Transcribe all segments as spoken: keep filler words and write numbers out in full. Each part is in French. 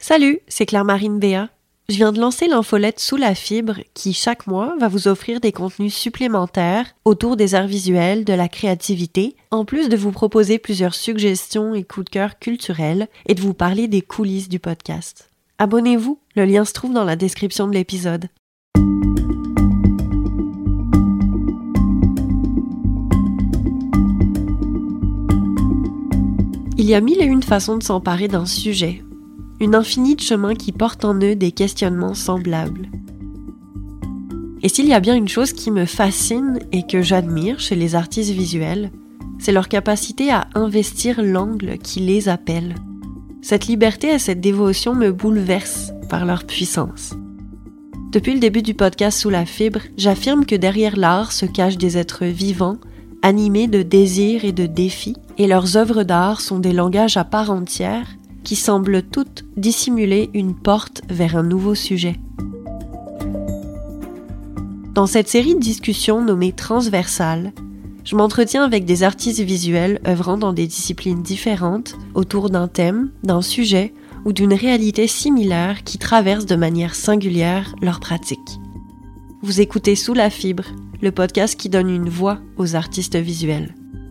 Salut, c'est Claire-Marine Béat. Je viens de lancer l'infolette Sous la fibre qui, chaque mois, va vous offrir des contenus supplémentaires autour des arts visuels, de la créativité, en plus de vous proposer plusieurs suggestions et coups de cœur culturels et de vous parler des coulisses du podcast. Abonnez-vous, le lien se trouve dans la description de l'épisode. Il y a mille et une façons de s'emparer d'un sujet, une infinie de chemins qui portent en eux des questionnements semblables. Et s'il y a bien une chose qui me fascine et que j'admire chez les artistes visuels, c'est leur capacité à investir l'angle qui les appelle. Cette liberté et cette dévotion me bouleversent par leur puissance. Depuis le début du podcast Sous la fibre, j'affirme que derrière l'art se cachent des êtres vivants, animés de désirs et de défis, et leurs œuvres d'art sont des langages à part entière qui semblent toutes dissimuler une porte vers un nouveau sujet. Dans cette série de discussions nommée Transversales, je m'entretiens avec des artistes visuels œuvrant dans des disciplines différentes autour d'un thème, d'un sujet ou d'une réalité similaire qui traverse de manière singulière leur pratique. Vous écoutez Sous la fibre, le podcast qui donne une voix aux artistes visuels.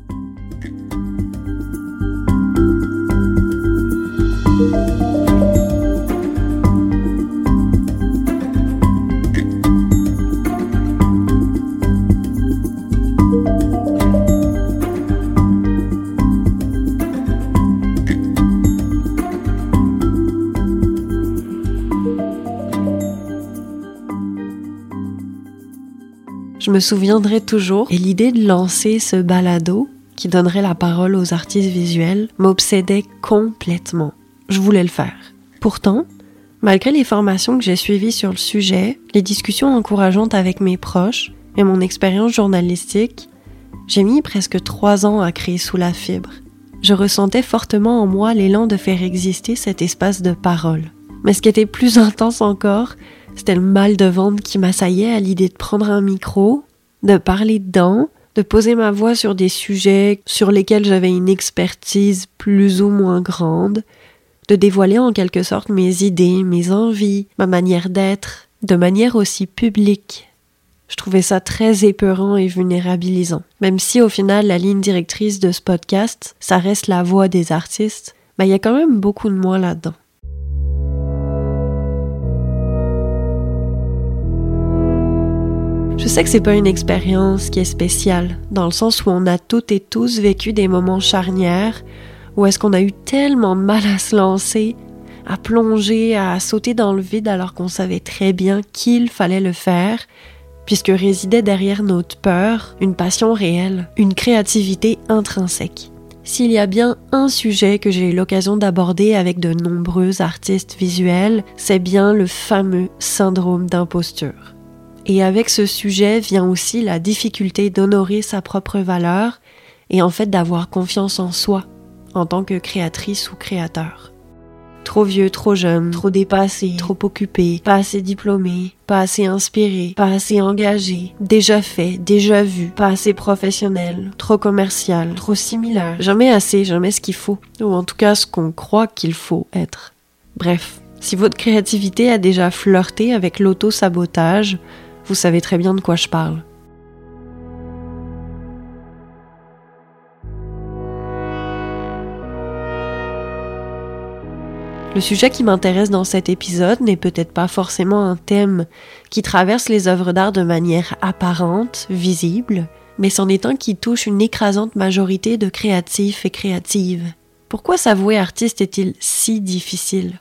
Je me souviendrai toujours, et l'idée de lancer ce balado qui donnerait la parole aux artistes visuels m'obsédait complètement. Je voulais le faire. Pourtant, malgré les formations que j'ai suivies sur le sujet, les discussions encourageantes avec mes proches et mon expérience journalistique, j'ai mis presque trois ans à créer Sous la fibre. Je ressentais fortement en moi l'élan de faire exister cet espace de parole. Mais ce qui était plus intense encore, c'était le mal de ventre qui m'assaillait à l'idée de prendre un micro, de parler dedans, de poser ma voix sur des sujets sur lesquels j'avais une expertise plus ou moins grande, de dévoiler en quelque sorte mes idées, mes envies, ma manière d'être, de manière aussi publique. Je trouvais ça très épeurant et vulnérabilisant. Même si au final la ligne directrice de ce podcast, ça reste la voix des artistes, ben, y a quand même beaucoup de moi là-dedans. Je sais que c'est pas une expérience qui est spéciale, dans le sens où on a toutes et tous vécu des moments charnières, où est-ce qu'on a eu tellement de mal à se lancer, à plonger, à sauter dans le vide alors qu'on savait très bien qu'il fallait le faire, puisque résidait derrière notre peur une passion réelle, une créativité intrinsèque. S'il y a bien un sujet que j'ai eu l'occasion d'aborder avec de nombreux artistes visuels, c'est bien le fameux syndrome d'imposture. Et avec ce sujet vient aussi la difficulté d'honorer sa propre valeur et en fait d'avoir confiance en soi en tant que créatrice ou créateur. Trop vieux, trop jeune, trop dépassé, trop occupé, pas assez diplômé, pas assez inspiré, pas assez engagé, déjà fait, déjà vu, pas assez professionnel, trop commercial, trop similaire, jamais assez, jamais ce qu'il faut, ou en tout cas ce qu'on croit qu'il faut être. Bref, si votre créativité a déjà flirté avec l'auto-sabotage, vous savez très bien de quoi je parle. Le sujet qui m'intéresse dans cet épisode n'est peut-être pas forcément un thème qui traverse les œuvres d'art de manière apparente, visible, mais c'en est un qui touche une écrasante majorité de créatifs et créatives. Pourquoi s'avouer artiste est-il si difficile?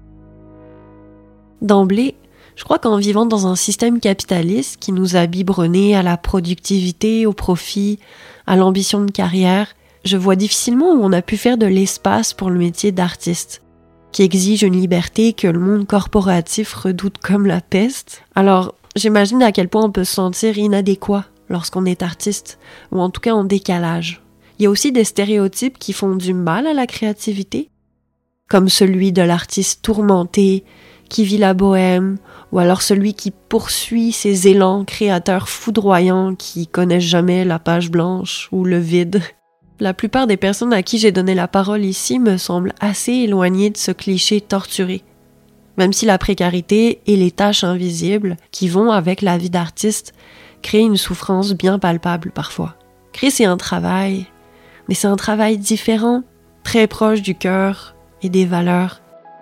D'emblée, je crois qu'en vivant dans un système capitaliste qui nous a biberonnés à la productivité, au profit, à l'ambition de carrière, je vois difficilement où on a pu faire de l'espace pour le métier d'artiste, qui exige une liberté que le monde corporatif redoute comme la peste. Alors, j'imagine à quel point on peut se sentir inadéquat lorsqu'on est artiste, ou en tout cas en décalage. Il y a aussi des stéréotypes qui font du mal à la créativité, comme celui de l'artiste tourmenté, qui vit la bohème, ou alors celui qui poursuit ses élans créateurs foudroyants qui connaissent jamais la page blanche ou le vide. La plupart des personnes à qui j'ai donné la parole ici me semblent assez éloignées de ce cliché torturé. même si la précarité et les tâches invisibles qui vont avec la vie d'artiste créent une souffrance bien palpable parfois. Créer, c'est un travail, mais c'est un travail différent, très proche du cœur et des valeurs.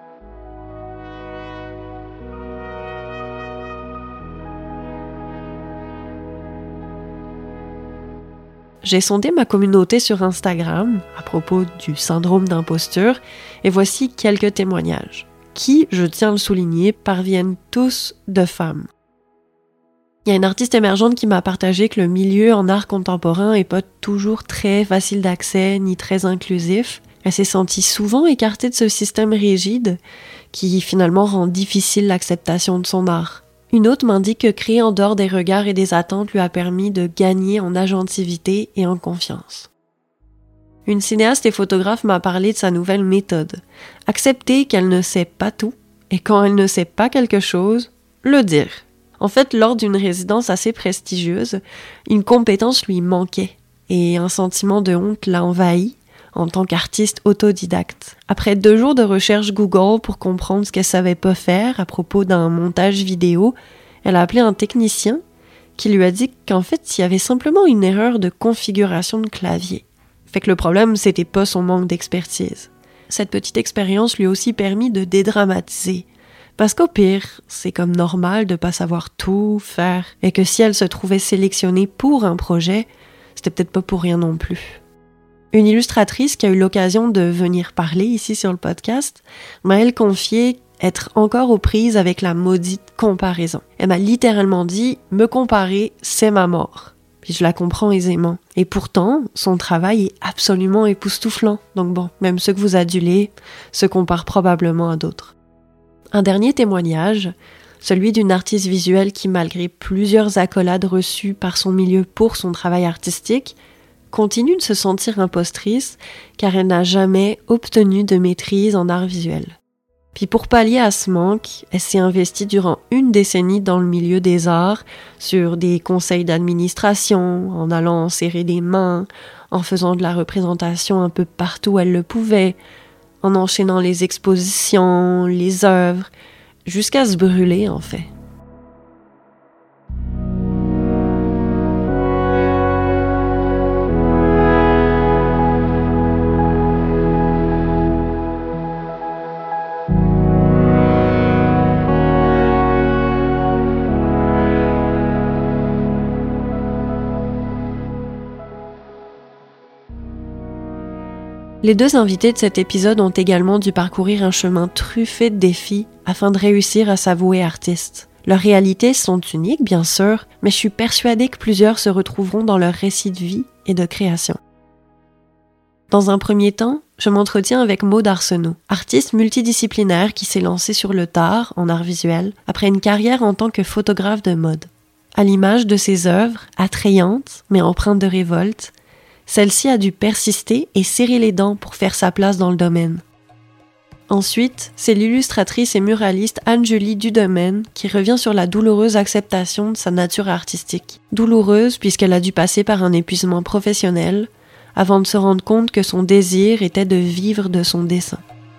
J'ai sondé ma communauté sur Instagram à propos du syndrome d'imposture et voici quelques témoignages qui, je tiens à le souligner, parviennent tous de femmes. Il y a une artiste émergente qui m'a partagé que le milieu en art contemporain est pas toujours très facile d'accès ni très inclusif. Elle s'est sentie souvent écartée de ce système rigide qui finalement rend difficile l'acceptation de son art. Une autre m'indique que créer en dehors des regards et des attentes lui a permis de gagner en agentivité et en confiance. Une cinéaste et photographe m'a parlé de sa nouvelle méthode. Accepter qu'elle ne sait pas tout et quand elle ne sait pas quelque chose, le dire. En fait, lors d'une résidence assez prestigieuse, une compétence lui manquait et un sentiment de honte l'a envahi en tant qu'artiste autodidacte. Après deux jours de recherche Google pour comprendre ce qu'elle savait pas faire à propos d'un montage vidéo, elle a appelé un technicien qui lui a dit qu'en fait, il y avait simplement une erreur de configuration de clavier. Fait que le problème, c'était pas son manque d'expertise. Cette petite expérience lui a aussi permis de dédramatiser. Parce qu'au pire, c'est comme normal de pas savoir tout faire et que si elle se trouvait sélectionnée pour un projet, c'était peut-être pas pour rien non plus. Une illustratrice qui a eu l'occasion de venir parler ici sur le podcast m'a elle confié être encore aux prises avec la maudite comparaison. Elle m'a littéralement dit « me comparer, c'est ma mort ». Puis je la comprends aisément. Et pourtant, son travail est absolument époustouflant. Donc bon, même ceux que vous adulez se comparent probablement à d'autres. Un dernier témoignage, celui d'une artiste visuelle qui, malgré plusieurs accolades reçues par son milieu pour son travail artistique, continue de se sentir impostrice car elle n'a jamais obtenu de maîtrise en art visuel. Puis pour pallier à ce manque, elle s'est investie durant une décennie dans le milieu des arts, sur des conseils d'administration, en allant serrer des mains, en faisant de la représentation un peu partout où elle le pouvait, en enchaînant les expositions, les œuvres, jusqu'à se brûler en fait. Les deux invités de cet épisode ont également dû parcourir un chemin truffé de défis afin de réussir à s'avouer artistes. Leurs réalités sont uniques, bien sûr, mais je suis persuadée que plusieurs se retrouveront dans leur récit de vie et de création. Dans un premier temps, je m'entretiens avec Maud Arsenault, artiste multidisciplinaire qui s'est lancée sur le tard, en art visuel, après une carrière en tant que photographe de mode. À l'image de ses œuvres, attrayantes mais empreintes de révolte, celle-ci a dû persister et serrer les dents pour faire sa place dans le domaine. Ensuite, c'est l'illustratrice et muraliste Anne-Julie Dudemaine qui revient sur la douloureuse acceptation de sa nature artistique. Douloureuse puisqu'elle a dû passer par un épuisement professionnel avant de se rendre compte que son désir était de vivre de son dessin.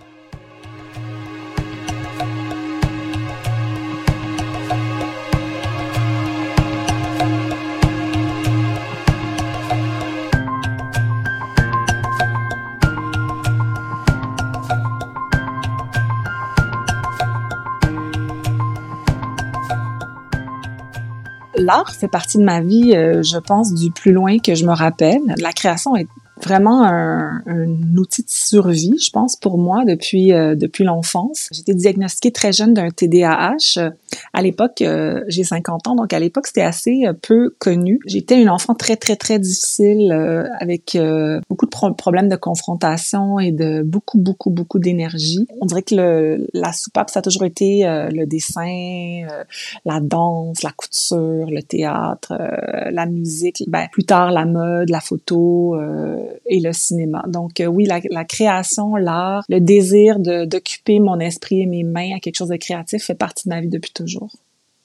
L'art fait partie de ma vie, euh, je pense, du plus loin que je me rappelle. La création est vraiment un, un outil de survie, je pense, pour moi depuis euh, depuis l'enfance. J'ai été diagnostiquée très jeune d'un T D A H. À l'époque, euh, j'ai cinquante ans, donc à l'époque, c'était assez euh, peu connu. J'étais une enfant très, très, très difficile, euh, avec euh, beaucoup de pro- problèmes de confrontation et de beaucoup, beaucoup, beaucoup d'énergie. On dirait que le, la soupape, ça a toujours été euh, le dessin, euh, la danse, la couture, le théâtre, euh, la musique, ben, plus tard la mode, la photo, euh, et le cinéma. Donc euh, oui, la, la création, l'art, le désir de, d'occuper mon esprit et mes mains à quelque chose de créatif fait partie de ma vie depuis toujours.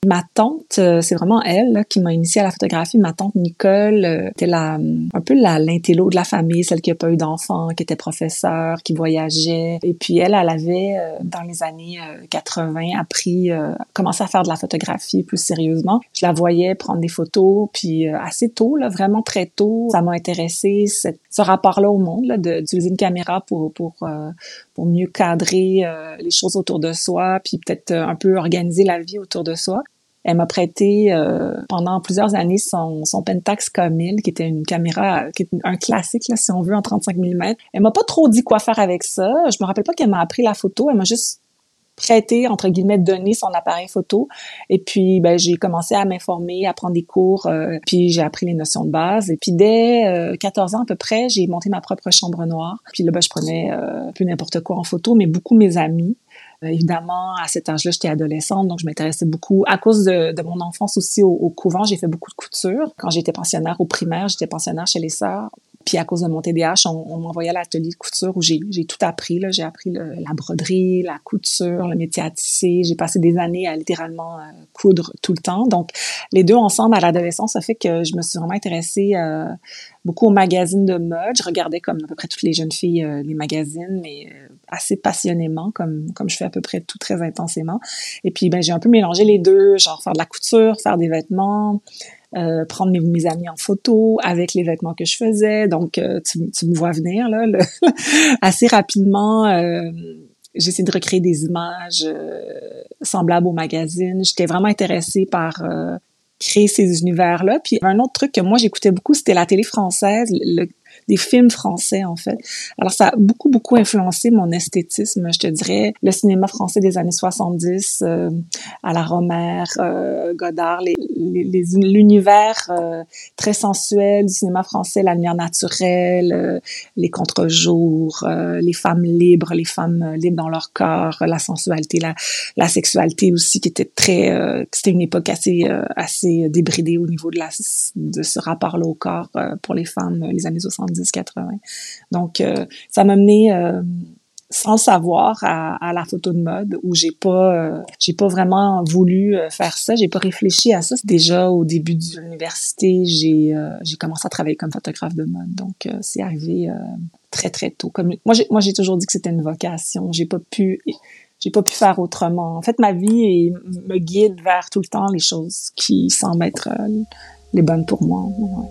Ma tante, euh, c'est vraiment elle là, qui m'a initiée à la photographie. Ma tante Nicole euh, était la, un peu la, l'intello de la famille, celle qui n'a pas eu d'enfant, qui était professeure, qui voyageait. Et puis elle, elle avait, euh, dans les années euh, quatre-vingts, appris, euh, commencé à faire de la photographie plus sérieusement. Je la voyais prendre des photos, puis euh, assez tôt, là, vraiment très tôt, ça m'a intéressée, cette, ce rapport-là au monde, là, de, d'utiliser une caméra pour, pour, euh, pour mieux cadrer euh, les choses autour de soi, puis peut-être euh, un peu organiser la vie autour de soi. Elle m'a prêté euh, pendant plusieurs années son, son Pentax K mille, qui était une caméra, qui est un classique, là, si on veut, en trente-cinq millimètres. Elle m'a pas trop dit quoi faire avec ça. Je me rappelle pas qu'elle m'a appris la photo. Elle m'a juste prêté, entre guillemets, donné son appareil photo. Et puis, ben, j'ai commencé à m'informer, à prendre des cours, euh, puis j'ai appris les notions de base. Et puis, dès euh, quatorze ans à peu près, j'ai monté ma propre chambre noire. Puis là, ben, je prenais euh, un peu n'importe quoi en photo, mais beaucoup mes amis. Euh, évidemment, à cet âge-là, j'étais adolescente, donc je m'intéressais beaucoup. À cause de, de mon enfance aussi au, au couvent, j'ai fait beaucoup de couture. Quand j'étais pensionnaire au primaire, j'étais pensionnaire chez les sœurs. Puis à cause de mon T D A H, on, on m'envoyait à l'atelier de couture où j'ai, j'ai tout appris. Là. J'ai appris le, la broderie, la couture, le métier à tisser. J'ai passé des années à littéralement euh, coudre tout le temps. Donc, les deux ensemble à l'adolescence, ça fait que je me suis vraiment intéressée euh, beaucoup aux magazines de mode. Je regardais comme à peu près toutes les jeunes filles euh, les magazines, mais euh, assez passionnément, comme comme je fais à peu près tout très intensément. Et puis, ben j'ai un peu mélangé les deux, genre faire de la couture, faire des vêtements, Euh, prendre mes, mes amis en photo avec les vêtements que je faisais. Donc, euh, tu, tu me vois venir, là. Le assez rapidement, euh, j'ai essayé de recréer des images euh, semblables aux magazines. J'étais vraiment intéressée par euh, créer ces univers-là. Puis, un autre truc que moi, j'écoutais beaucoup, c'était la télé française, le, des films français, en fait. Alors, ça a beaucoup, beaucoup influencé mon esthétisme, je te dirais. Le cinéma français des années soixante-dix, euh, à la Rohmer, euh, Godard, les, les, les, l'univers euh, très sensuel du cinéma français, la lumière naturelle, euh, les contre-jours, euh, les femmes libres, les femmes libres dans leur corps, la sensualité, la, la sexualité aussi, qui était très... Euh, c'était une époque assez, euh, assez débridée au niveau de, la, de ce rapport-là au corps euh, pour les femmes, les années soixante-dix quatre-vingts. Donc, euh, ça m'a mené, euh, sans le savoir, à, à la photo de mode, où j'ai pas, euh, j'ai pas vraiment voulu euh, faire ça. J'ai pas réfléchi à ça. Déjà au début de l'université, j'ai, euh, j'ai commencé à travailler comme photographe de mode. Donc, euh, c'est arrivé euh, très très tôt. Comme moi, j'ai, moi, j'ai toujours dit que c'était une vocation. J'ai pas pu, j'ai pas pu faire autrement. En fait, ma vie est, me guide vers tout le temps les choses qui semblent être euh, les bonnes pour moi. Ouais.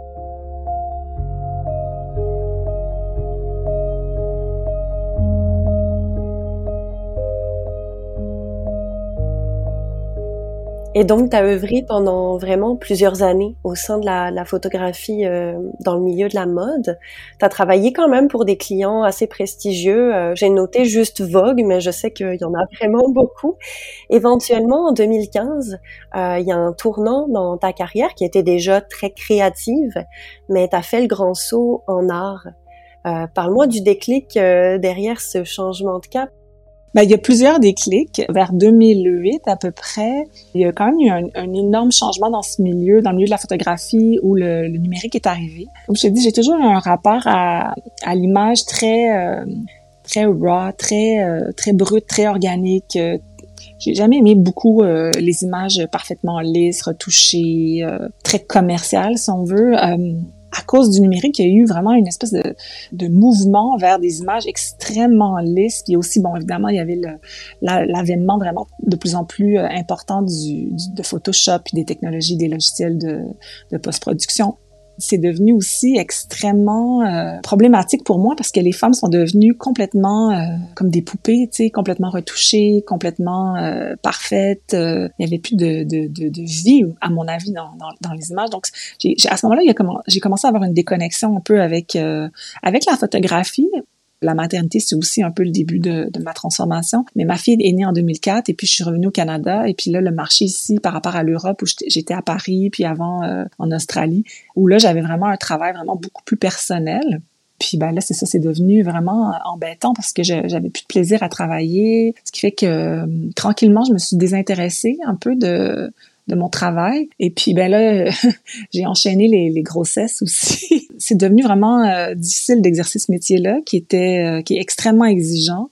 Et donc, tu as œuvré pendant vraiment plusieurs années au sein de la, la photographie euh, dans le milieu de la mode. Tu as travaillé quand même pour des clients assez prestigieux. Euh, j'ai noté juste Vogue, mais je sais qu'il y en a vraiment beaucoup. Éventuellement, en deux mille quinze, euh, il y a un tournant dans ta carrière qui était déjà très créative, mais tu as fait le grand saut en art. Euh, parle-moi du déclic euh, derrière ce changement de cap. Ben, il y a plusieurs déclics. Vers deux mille huit, à peu près, il y a quand même eu un, un énorme changement dans ce milieu, dans le milieu de la photographie où le, le numérique est arrivé. Comme je te dis, j'ai toujours eu un rapport à, à l'image très, euh, très raw, très, euh, très brute, très organique. J'ai jamais aimé beaucoup euh, les images parfaitement lisses, retouchées, euh, très commerciales, si on veut. Euh, À cause du numérique, il y a eu vraiment une espèce de, de mouvement vers des images extrêmement lisses. Puis aussi, bon, évidemment, il y avait le, la, l'avènement vraiment de plus en plus euh, important du, du, de Photoshop et des technologies, des logiciels de, de post-production. C'est devenu aussi extrêmement euh, problématique pour moi parce que les femmes sont devenues complètement euh, comme des poupées, tu sais, complètement retouchées, complètement euh, parfaites. Euh, il y avait plus de, de, de, de vie, à mon avis, dans, dans, dans les images. Donc, j'ai, j'ai, à ce moment-là, il y a comment, j'ai commencé à avoir une déconnexion un peu avec euh, avec la photographie. La maternité, c'est aussi un peu le début de, de ma transformation. Mais ma fille est née en deux mille quatre et puis je suis revenue au Canada. Et puis là, le marché ici, par rapport à l'Europe, où j'étais, j'étais à Paris, puis avant euh, en Australie, où là, j'avais vraiment un travail vraiment beaucoup plus personnel. Puis ben là, c'est ça, c'est devenu vraiment embêtant parce que je, j'avais plus de plaisir à travailler. Ce qui fait que euh, tranquillement, je me suis désintéressée un peu de de mon travail. Et puis, ben là, j'ai enchaîné les, les grossesses aussi. C'est devenu vraiment euh, difficile d'exercer ce métier-là, qui était, euh, qui est extrêmement exigeant.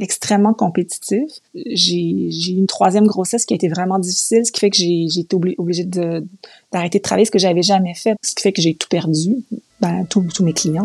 extrêmement compétitif. J'ai, j'ai eu une troisième grossesse qui a été vraiment difficile, ce qui fait que j'ai, j'ai été obli- obligée de, d'arrêter de travailler, ce que j'avais jamais fait, ce qui fait que j'ai tout perdu, ben, tous, tous mes clients.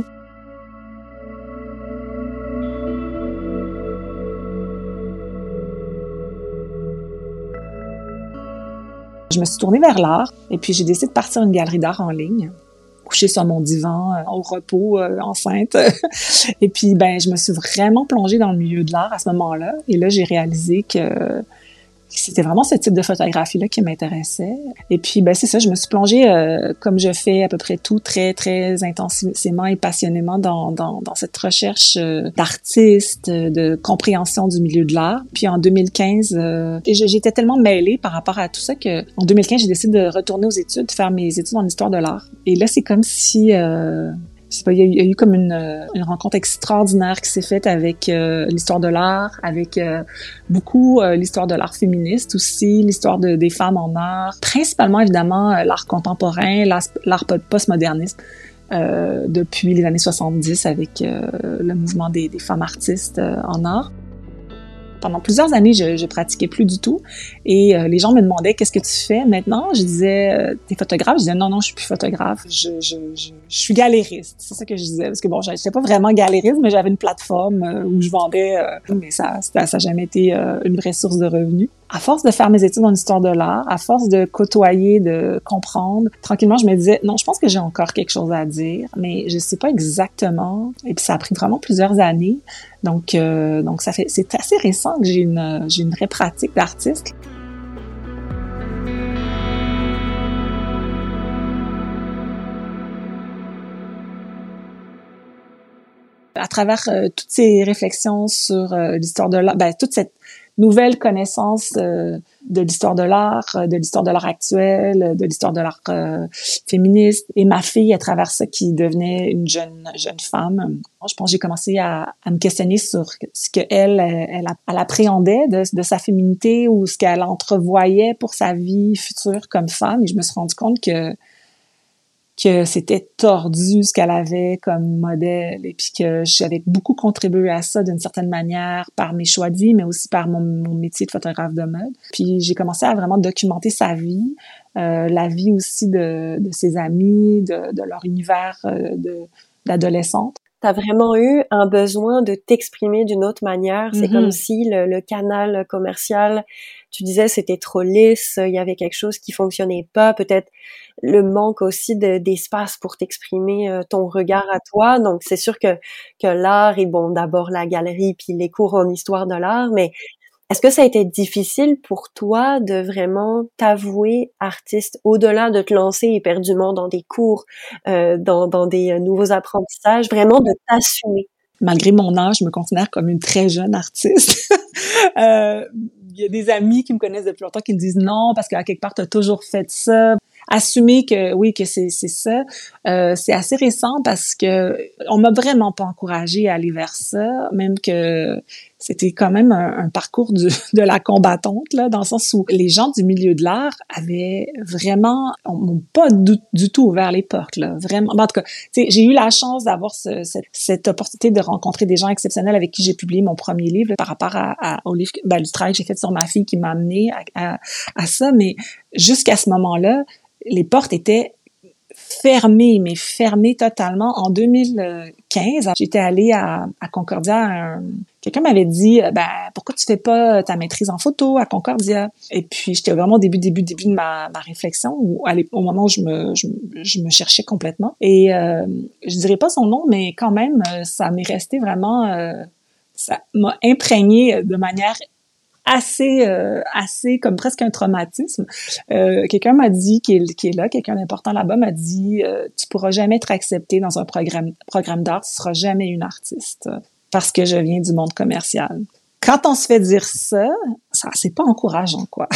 Je me suis tournée vers l'art et puis j'ai décidé de partir une galerie d'art en ligne, couchée sur mon divan, euh, au repos, euh, enceinte. Et puis, ben, je me suis vraiment plongée dans le milieu de l'art à ce moment-là. Et là, j'ai réalisé que c'était vraiment ce type de photographie-là qui m'intéressait. Et puis, ben, c'est ça, je me suis plongée, euh, comme je fais à peu près tout, très, très intensément et passionnément dans, dans, dans cette recherche euh, d'artistes, de compréhension du milieu de l'art. Puis en deux mille quinze, euh, j'étais tellement mêlée par rapport à tout ça que en deux mille quinze, j'ai décidé de retourner aux études, de faire mes études en histoire de l'art. Et là, c'est comme si... Euh, je sais pas, il y, a eu, il y a eu comme une, une rencontre extraordinaire qui s'est faite avec euh, l'histoire de l'art, avec euh, beaucoup euh, l'histoire de l'art féministe aussi, l'histoire de, des femmes en art, principalement évidemment euh, l'art contemporain, l'art, l'art postmoderniste euh, depuis les années soixante-dix avec euh, le mouvement des, des femmes artistes euh, en art. Pendant plusieurs années, je, je pratiquais plus du tout et euh, les gens me demandaient qu'est-ce que tu fais maintenant. Je disais euh, t'es photographe. Je disais non non, je suis plus photographe. Je je je, je suis galériste. C'est ça que je disais parce que bon, je n'étais pas vraiment galériste, mais j'avais une plateforme euh, où je vendais, euh, mais ça ça ça a jamais été euh, une vraie source de revenus. À force de faire mes études en histoire de l'art, à force de côtoyer, de comprendre, tranquillement, je me disais non, je pense que j'ai encore quelque chose à dire, mais je sais pas exactement. Et puis ça a pris vraiment plusieurs années. Donc, euh, donc ça fait, c'est assez récent que j'ai une, j'ai une vraie pratique d'artiste. À travers euh, toutes ces réflexions sur euh, l'histoire de l'art, ben, toute cette nouvelle connaissance euh, de l'histoire de l'art, de l'histoire de l'art actuel, de l'histoire de l'art euh, féministe, et ma fille à travers ça qui devenait une jeune jeune femme. Je pense que j'ai commencé à, à me questionner sur ce que elle elle, elle appréhendait de, de sa féminité ou ce qu'elle entrevoyait pour sa vie future comme femme, et je me suis rendu compte que que c'était tordu ce qu'elle avait comme modèle et puis que j'avais beaucoup contribué à ça d'une certaine manière par mes choix de vie, mais aussi par mon, mon métier de photographe de mode. Puis j'ai commencé à vraiment documenter sa vie, euh, la vie aussi de, de ses amis, de, de leur univers euh, de, d'adolescente. T'as vraiment eu un besoin de t'exprimer d'une autre manière. C'est mm-hmm. comme si le, le canal commercial, tu disais, c'était trop lisse, il y avait quelque chose qui fonctionnait pas, peut-être le manque aussi de, d'espace pour t'exprimer euh, ton regard à toi. Donc, c'est sûr que, que l'art, et bon, d'abord la galerie, puis les cours en histoire de l'art, mais est-ce que ça a été difficile pour toi de vraiment t'avouer artiste, au-delà de te lancer éperdument dans des cours, euh, dans, dans des euh, nouveaux apprentissages, vraiment de t'assumer? Malgré mon âge, je me considère comme une très jeune artiste. euh, il y a des amis qui me connaissent depuis longtemps qui me disent non, parce qu'à quelque part, tu as toujours fait ça. Assumer que oui, que c'est c'est ça, euh, c'est assez récent parce que on m'a vraiment pas encouragée à aller vers ça, même que c'était quand même un, un parcours du, de la combattante là, dans le sens où les gens du milieu de l'art avaient vraiment, m'ont pas du, du tout ouvert les portes là, vraiment. En tout cas, tu sais, j'ai eu la chance d'avoir ce, cette, cette opportunité de rencontrer des gens exceptionnels avec qui j'ai publié mon premier livre là, par rapport à, à au livre, ben, le travail que j'ai fait sur ma fille qui m'a amené à, à, à ça, mais jusqu'à ce moment-là, les portes étaient fermées, mais fermées totalement. En deux mille quinze, j'étais allée à, à Concordia. Un, quelqu'un m'avait dit, ben pourquoi tu fais pas ta maîtrise en photo à Concordia? Et puis j'étais vraiment au début, début, début de ma, ma réflexion, où, au moment où je me, je, je me cherchais complètement. Et euh, je dirais pas son nom, mais quand même, ça m'est resté vraiment, euh, ça m'a imprégné de manière assez euh, assez comme presque un traumatisme. Euh, quelqu'un m'a dit qui est, qui est là, quelqu'un d'important là-bas m'a dit euh, tu pourras jamais être accepté dans un programme programme d'art, tu seras jamais une artiste parce que je viens du monde commercial. Quand on se fait dire ça, ça c'est pas encourageant quoi.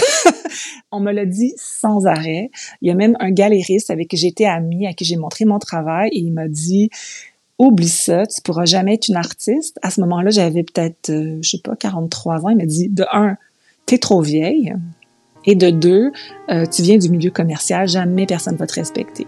On me l'a dit sans arrêt. Il y a même un galériste avec qui j'étais amie, à qui j'ai montré mon travail et il m'a dit oublie ça, tu pourras jamais être une artiste. À ce moment-là, j'avais peut-être, euh, je sais pas, quarante-trois ans. Il m'a dit, de un, t'es trop vieille. Et de deux, euh, tu viens du milieu commercial, jamais personne va te respecter.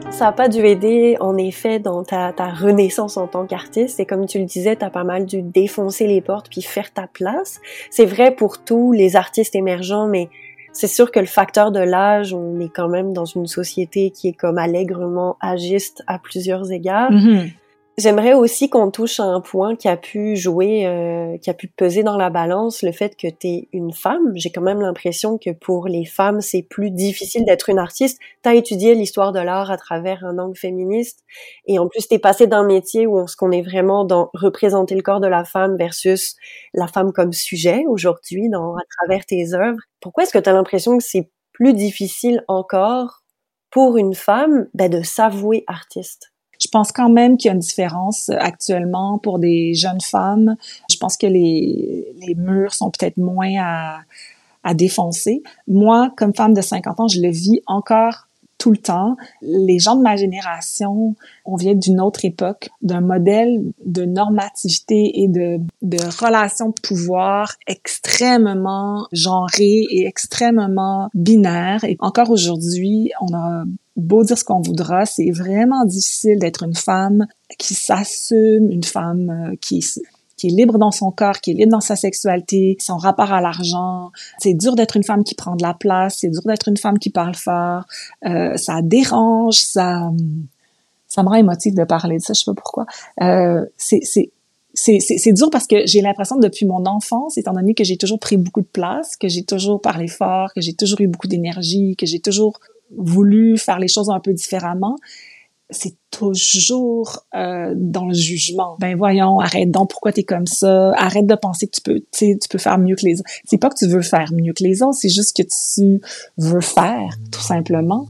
Ça n'a pas dû aider, en effet, dans ta, ta renaissance en tant qu'artiste. Et comme tu le disais, tu as pas mal dû défoncer les portes puis faire ta place. C'est vrai pour tous les artistes émergents, mais c'est sûr que le facteur de l'âge, on est quand même dans une société qui est comme allègrement âgiste à plusieurs égards. Mm-hmm. J'aimerais aussi qu'on touche à un point qui a pu jouer, euh, qui a pu peser dans la balance, le fait que t'es une femme. J'ai quand même l'impression que pour les femmes, c'est plus difficile d'être une artiste. T'as étudié l'histoire de l'art à travers un angle féministe, et en plus t'es passé d'un métier où on, ce qu'on est vraiment dans représenter le corps de la femme versus la femme comme sujet aujourd'hui, dans à travers tes œuvres. Pourquoi est-ce que t'as l'impression que c'est plus difficile encore pour une femme, ben, de s'avouer artiste? Je pense quand même qu'il y a une différence actuellement pour des jeunes femmes. Je pense que les, les murs sont peut-être moins à, à défoncer. Moi, comme femme de cinquante ans, je le vis encore tout le temps. Les gens de ma génération, on vient d'une autre époque, d'un modèle de normativité et de, de relations de pouvoir extrêmement genrées et extrêmement binaires. Et encore aujourd'hui, on a beau dire ce qu'on voudra, c'est vraiment difficile d'être une femme qui s'assume, une femme qui qui est libre dans son corps, qui est libre dans sa sexualité, son rapport à l'argent. C'est dur d'être une femme qui prend de la place, c'est dur d'être une femme qui parle fort. Euh, ça dérange, ça ça me rend émotive de parler de ça, je sais pas pourquoi. Euh, c'est c'est c'est c'est c'est dur parce que j'ai l'impression que depuis mon enfance, étant donné que j'ai toujours pris beaucoup de place, que j'ai toujours parlé fort, que j'ai toujours eu beaucoup d'énergie, que j'ai toujours voulu faire les choses un peu différemment, c'est toujours euh, dans le jugement. Ben voyons, arrête donc, pourquoi t'es comme ça? Arrête de penser que tu peux, tu sais, tu peux faire mieux que les autres. C'est pas que tu veux faire mieux que les autres, c'est juste que tu veux faire, tout simplement.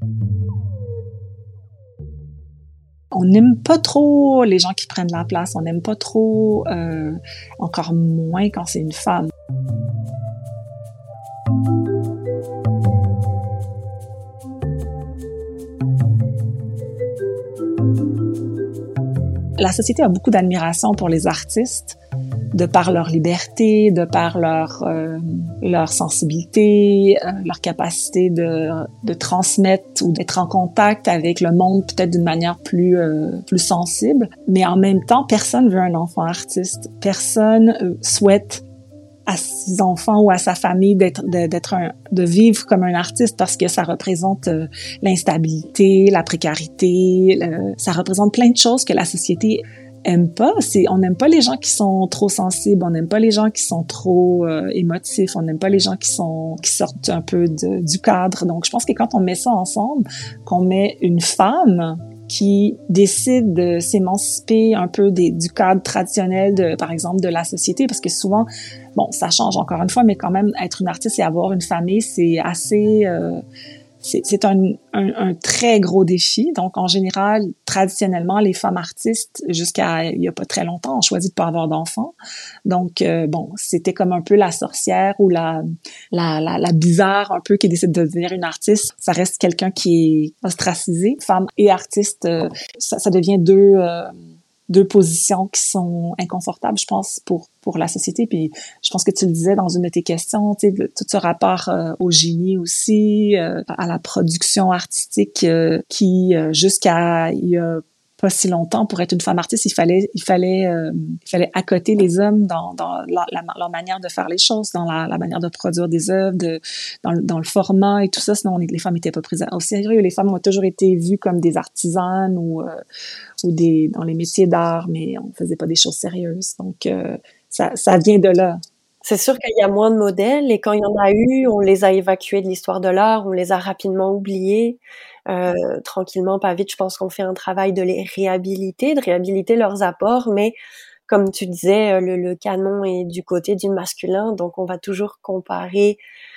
On n'aime pas trop les gens qui prennent la place, on n'aime pas trop, euh, encore moins quand c'est une femme. La société a beaucoup d'admiration pour les artistes, de par leur liberté, de par leur euh, leur sensibilité, euh, leur capacité de de transmettre ou d'être en contact avec le monde peut-être d'une manière plus euh, plus sensible. Mais en même temps, personne veut un enfant artiste. Personne euh, souhaite à ses enfants ou à sa famille d'être de, d'être un de vivre comme un artiste parce que ça représente euh, l'instabilité, la précarité, le, ça représente plein de choses que la société aime pas. C'est on n'aime pas les gens qui sont trop sensibles, on n'aime pas les gens qui sont trop euh, émotifs, on n'aime pas les gens qui sont qui sortent un peu de, du cadre. Donc je pense que quand on met ça ensemble, qu'on met une femme qui décide de s'émanciper un peu des, du cadre traditionnel de, par exemple, de la société, parce que souvent, bon, ça change encore une fois, mais quand même, être une artiste et avoir une famille, c'est assez, euh, c'est, c'est un, un, un très gros défi. Donc, en général, traditionnellement, les femmes artistes, jusqu'à il y a pas très longtemps, ont choisi de pas avoir d'enfants. Donc, euh, bon, c'était comme un peu la sorcière ou la, la, la, la bizarre un peu qui décide de devenir une artiste. Ça reste quelqu'un qui est ostracisé. Femme et artiste, euh, ça, ça devient deux... Euh, deux positions qui sont inconfortables, je pense, pour pour la société. Puis je pense que tu le disais dans une de tes questions, tu sais, tout ce rapport euh, au génie aussi, euh, à la production artistique euh, qui, euh, jusqu'à il y a pas si longtemps, pour être une femme artiste, il fallait il fallait euh, il fallait accoter les hommes dans dans la, la, leur manière de faire les choses, dans la, la manière de produire des œuvres, de dans le, dans le format et tout ça. Sinon, on, les femmes étaient pas prises au sérieux. Les femmes ont toujours été vues comme des artisanes ou euh, ou des dans les métiers d'art, mais on faisait pas des choses sérieuses. Donc euh, ça ça vient de là. C'est sûr qu'il y a moins de modèles et quand il y en a eu, on les a évacués de l'histoire de l'art, on les a rapidement oubliés. Euh, tranquillement, pas vite, je pense qu'on fait un travail de les réhabiliter, de réhabiliter leurs apports, mais comme tu disais, le, le canon est du côté du masculin, donc on va toujours comparer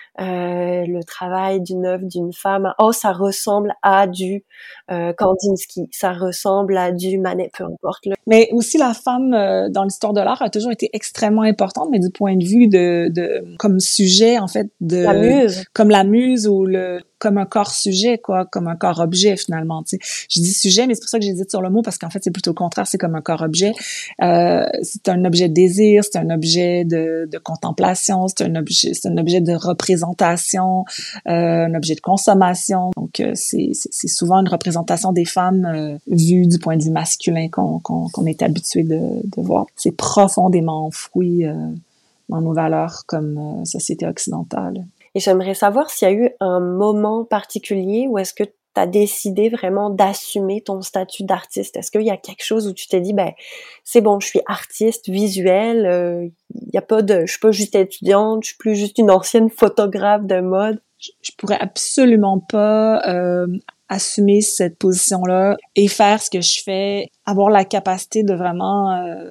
euh, le travail d'une œuvre d'une femme. Oh, ça ressemble à du euh, Kandinsky, ça ressemble à du Manet, peu importe. Là. Mais aussi la femme euh, dans l'histoire de l'art a toujours été extrêmement importante, mais du point de vue de, de comme sujet en fait de la muse, comme la muse ou le comme un corps sujet, quoi, comme un corps objet finalement. Tu sais, je dis sujet, mais c'est pour ça que j'hésite sur le mot parce qu'en fait c'est plutôt le contraire, c'est comme un corps objet. Euh, c'est un objet de désir, c'est un objet de, de contemplation, c'est un objet, c'est un objet de représentation, euh, un objet de consommation. Donc euh, c'est, c'est c'est souvent une représentation des femmes euh, vue du point de vue masculin qu'on qu'on, qu'on est habitué de, de voir. C'est profondément enfoui euh, dans nos valeurs comme euh, société occidentale. Et j'aimerais savoir s'il y a eu un moment particulier où est-ce que tu as décidé vraiment d'assumer ton statut d'artiste. Est-ce qu'il y a quelque chose où tu t'es dit, ben c'est bon, je suis artiste visuel, euh, il y a pas de, je suis pas juste étudiante, je suis plus juste une ancienne photographe de mode. Je, je pourrais absolument pas euh, assumer cette position-là et faire ce que je fais, avoir la capacité de vraiment euh,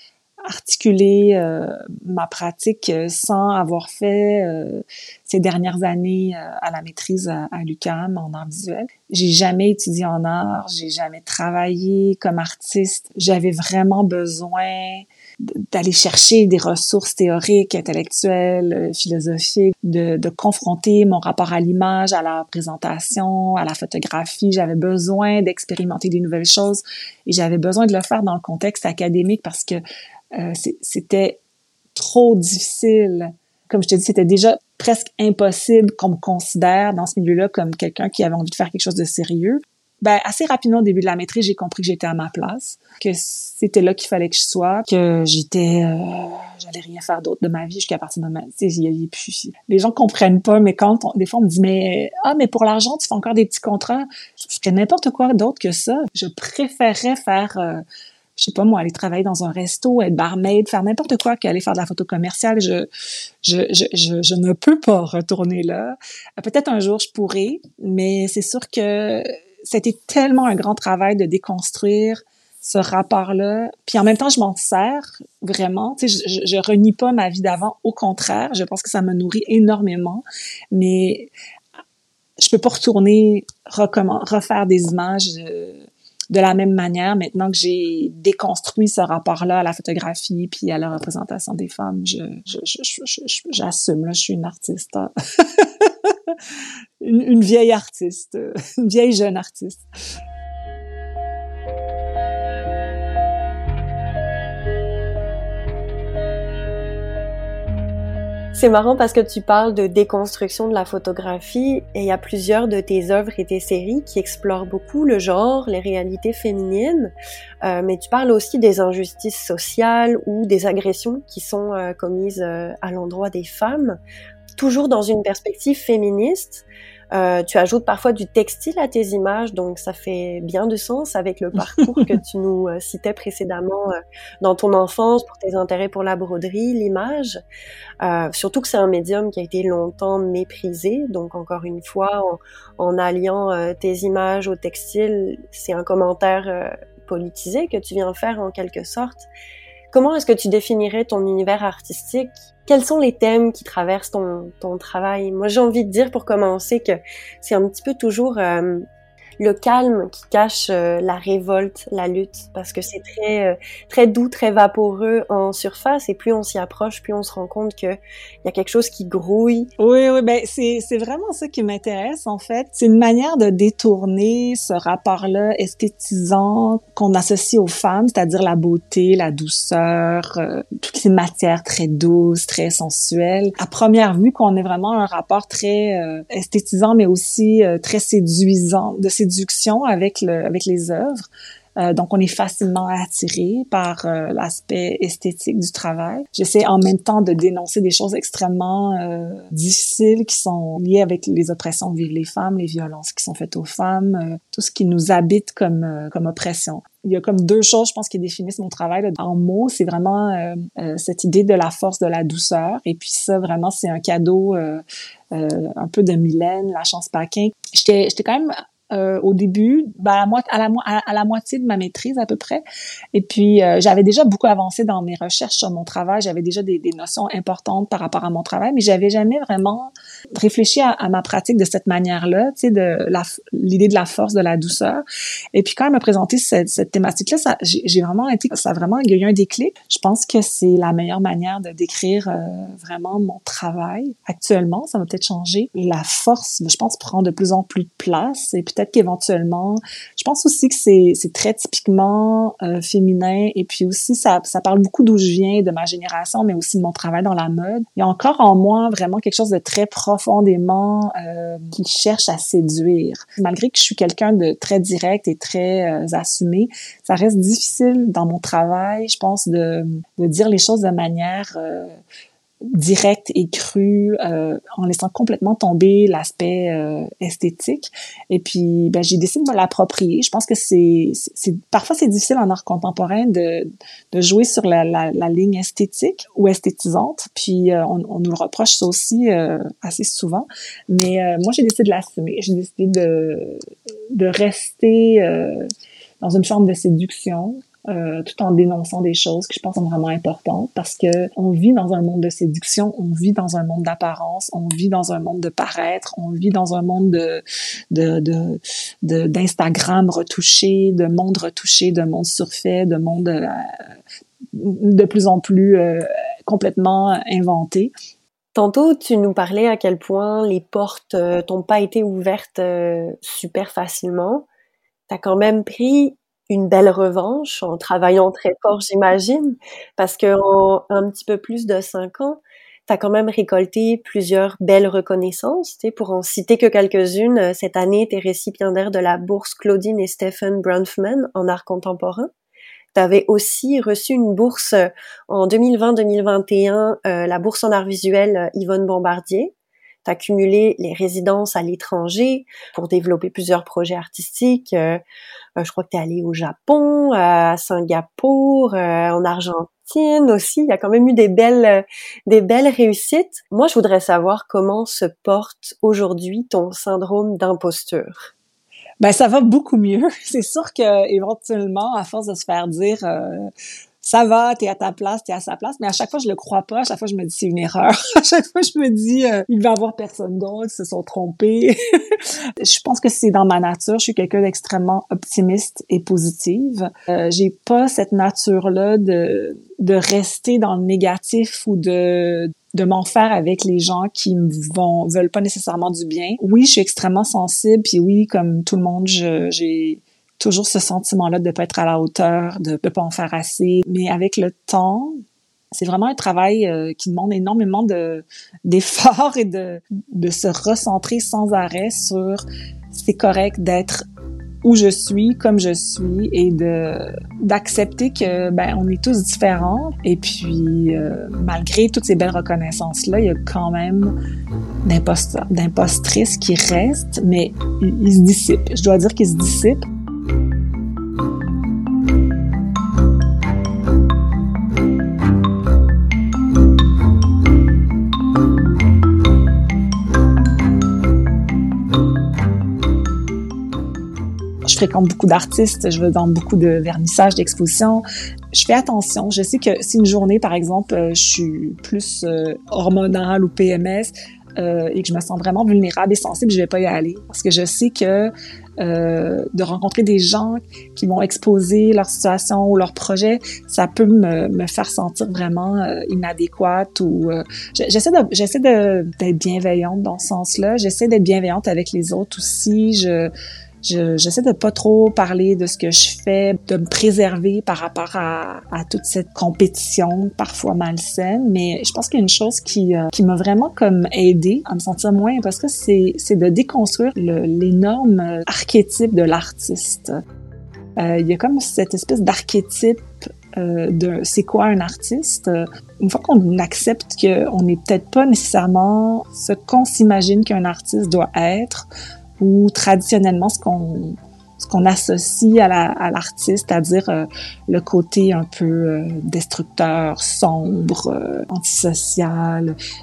articuler euh, ma pratique sans avoir fait euh, ces dernières années euh, à la maîtrise à, à l'U Q A M en art visuel. J'ai jamais étudié en art, j'ai jamais travaillé comme artiste. J'avais vraiment besoin d'aller chercher des ressources théoriques, intellectuelles, philosophiques, de, de confronter mon rapport à l'image, à la présentation, à la photographie. J'avais besoin d'expérimenter des nouvelles choses et j'avais besoin de le faire dans le contexte académique parce que Euh, c'était trop difficile. Comme je te dis, c'était déjà presque impossible qu'on me considère dans ce milieu-là comme quelqu'un qui avait envie de faire quelque chose de sérieux. Ben, assez rapidement au début de la maîtrise, j'ai compris que j'étais à ma place, que c'était là qu'il fallait que je sois, que j'étais, euh, j'allais rien faire d'autre de ma vie jusqu'à partir de ma, tu sais, il puis les gens comprennent pas, mais quand on, des fois on me dit mais ah mais pour l'argent tu fais encore des petits contrats, je ferais n'importe quoi d'autre que ça. Je préférerais faire euh, je sais pas moi, aller travailler dans un resto, être barmaid, faire n'importe quoi qu'aller faire de la photo commerciale. Je, je, je, je, je ne peux pas retourner là. Peut-être un jour je pourrais, mais c'est sûr que c'était tellement un grand travail de déconstruire ce rapport-là. Puis en même temps, je m'en sers vraiment. Tu sais, je, je, je renie pas ma vie d'avant. Au contraire, je pense que ça me nourrit énormément. Mais je peux pas retourner recommen- refaire des images de, de la même manière, maintenant que j'ai déconstruit ce rapport-là à la photographie puis à la représentation des femmes, je, je, je, je, je, j'assume, là, je suis une artiste. Hein. une, une vieille artiste, une vieille jeune artiste. C'est marrant parce que tu parles de déconstruction de la photographie et il y a plusieurs de tes œuvres et tes séries qui explorent beaucoup le genre, les réalités féminines, euh, mais tu parles aussi des injustices sociales ou des agressions qui sont euh, commises euh, à l'endroit des femmes, toujours dans une perspective féministe. Euh, tu ajoutes parfois du textile à tes images, donc ça fait bien de sens avec le parcours que tu nous euh, citais précédemment euh, dans ton enfance pour tes intérêts pour la broderie, l'image. Euh, surtout que c'est un médium qui a été longtemps méprisé, donc encore une fois, en, en alliant euh, tes images au textile, c'est un commentaire euh, politisé que tu viens faire en quelque sorte. Comment est-ce que tu définirais ton univers artistique? Quels sont les thèmes qui traversent ton, ton travail? Moi, j'ai envie de dire pour commencer que c'est un petit peu toujours euh, le calme qui cache euh, la révolte, la lutte, parce que c'est très euh, très doux, très vaporeux en surface, et plus on s'y approche, plus on se rend compte que il y a quelque chose qui grouille. Oui, oui, ben c'est c'est vraiment ça qui m'intéresse en fait. C'est une manière de détourner ce rapport-là esthétisant qu'on associe aux femmes, c'est-à-dire la beauté, la douceur, euh, toutes ces matières très douces, très sensuelles. À première vue, qu'on ait vraiment un rapport très euh, esthétisant, mais aussi euh, très séduisant, de séduction avec le avec les œuvres. Euh, donc, on est facilement attiré par euh, l'aspect esthétique du travail. J'essaie en même temps de dénoncer des choses extrêmement euh, difficiles qui sont liées avec les oppressions que vivent les femmes, les violences qui sont faites aux femmes, euh, tout ce qui nous habite comme euh, comme oppression. Il y a comme deux choses, je pense, qui définissent mon travail là, en mots. C'est vraiment euh, euh, cette idée de la force de la douceur. Et puis ça, vraiment, c'est un cadeau euh, euh, un peu de Mylène, La Chance Paquin. J'étais, j'étais quand même euh, au début, ben, à, la mo- à, la mo- à, à la moitié de ma maîtrise à peu près. Et puis, euh, j'avais déjà beaucoup avancé dans mes recherches sur mon travail. J'avais déjà des, des notions importantes par rapport à mon travail, mais j'avais jamais vraiment réfléchi à, à ma pratique de cette manière-là, tu sais, de la, l'idée de la force, de la douceur. Et puis, quand elle m'a présenté cette, cette thématique-là, ça, j'ai, j'ai vraiment été, ça a vraiment, il y a eu un déclic. Je pense que c'est la meilleure manière de décrire euh, vraiment mon travail actuellement. Ça va peut-être changer. La force, je pense, prend de plus en plus de place et peut-être qu'éventuellement, je pense aussi que c'est, c'est très typiquement euh, féminin et puis aussi, ça, ça parle beaucoup d'où je viens, de ma génération, mais aussi de mon travail dans la mode. Il y a encore en moi vraiment quelque chose de très profondément euh, qui cherche à séduire. Malgré que je suis quelqu'un de très direct et très euh, assumé, ça reste difficile dans mon travail, je pense, de, de dire les choses de manière euh, directe et crue, euh, en laissant complètement tomber l'aspect euh, esthétique. Et puis, ben, j'ai décidé de me l'approprier. Je pense que c'est, c'est, c'est parfois c'est difficile en art contemporain de, de jouer sur la, la, la ligne esthétique ou esthétisante. Puis, euh, on, on nous le reproche ça aussi euh, assez souvent. Mais euh, moi, j'ai décidé de l'assumer. J'ai décidé de, de rester euh, dans une forme de séduction. Euh, tout en dénonçant des choses que je pense sont vraiment importantes parce que on vit dans un monde de séduction, on vit dans un monde d'apparence, on vit dans un monde de paraître, on vit dans un monde de, de, de, de d'Instagram retouché, de monde retouché, de monde surfait, de monde euh, de plus en plus euh, complètement inventé. Tantôt, tu nous parlais à quel point les portes euh, t'ont pas été ouvertes euh, super facilement. T'as quand même pris une belle revanche en travaillant très fort, j'imagine, parce que en un petit peu plus de cinq ans, t'as quand même récolté plusieurs belles reconnaissances. Tu sais, pour en citer que quelques-unes, cette année, t'es récipiendaire de la bourse Claudine et Stephen Bronfman en art contemporain. T'avais aussi reçu une bourse en deux mille vingt deux mille vingt et un, euh, la bourse en art visuel Yvonne Bombardier. T'as cumulé les résidences à l'étranger pour développer plusieurs projets artistiques. Euh, euh, je crois que t'es allé au Japon, à Singapour, euh, en Argentine aussi. Il y a quand même eu des belles, des belles réussites. Moi, je voudrais savoir comment se porte aujourd'hui ton syndrome d'imposture. Ben, ça va beaucoup mieux. C'est sûr que éventuellement, à force de se faire dire euh, ça va, t'es à ta place, t'es à sa place, mais à chaque fois je le crois pas, à chaque fois je me dis c'est une erreur, à chaque fois je me dis euh, il va y avoir personne d'autre, ils se sont trompés. Je pense que c'est dans ma nature, je suis quelqu'un d'extrêmement optimiste et positive. Euh, j'ai pas cette nature-là de de rester dans le négatif ou de de m'en faire avec les gens qui me vont veulent pas nécessairement du bien. Oui, je suis extrêmement sensible, puis oui, comme tout le monde, je, j'ai toujours ce sentiment-là de pas être à la hauteur, de ne pas en faire assez. Mais avec le temps, c'est vraiment un travail euh, qui demande énormément de d'efforts et de de se recentrer sans arrêt sur c'est correct d'être où je suis, comme je suis, et de d'accepter que ben on est tous différents. Et puis euh, malgré toutes ces belles reconnaissances là, il y a quand même d'imposteurs, d'impostrices qui restent, mais ils, ils se dissipent. Je dois dire qu'ils se dissipent. Je fréquente beaucoup d'artistes, je vais dans beaucoup de vernissages, d'expositions. Je fais attention. Je sais que si une journée, par exemple, je suis plus euh, hormonale ou P M S euh, et que je me sens vraiment vulnérable et sensible, je vais pas y aller. Parce que je sais que euh, de rencontrer des gens qui vont exposer leur situation ou leur projet, ça peut me, me faire sentir vraiment euh, inadéquate ou euh, j'essaie de j'essaie de d'être bienveillante dans ce sens-là. J'essaie d'être bienveillante avec les autres aussi. Je Je, j'essaie de pas trop parler de ce que je fais, de me préserver par rapport à, à toute cette compétition parfois malsaine. Mais je pense qu'il y a une chose qui, euh, qui m'a vraiment comme aidée à me sentir moins, parce que c'est, c'est de déconstruire le, l'énorme archétype de l'artiste. Euh, il y a comme cette espèce d'archétype euh, de c'est quoi un artiste. Une fois qu'on accepte qu'on n'est peut-être pas nécessairement ce qu'on s'imagine qu'un artiste doit être, ou traditionnellement ce qu'on ce qu'on associe à la à l'artiste, c'est-à-dire euh, le côté un peu euh, destructeur, sombre, euh, antisocial.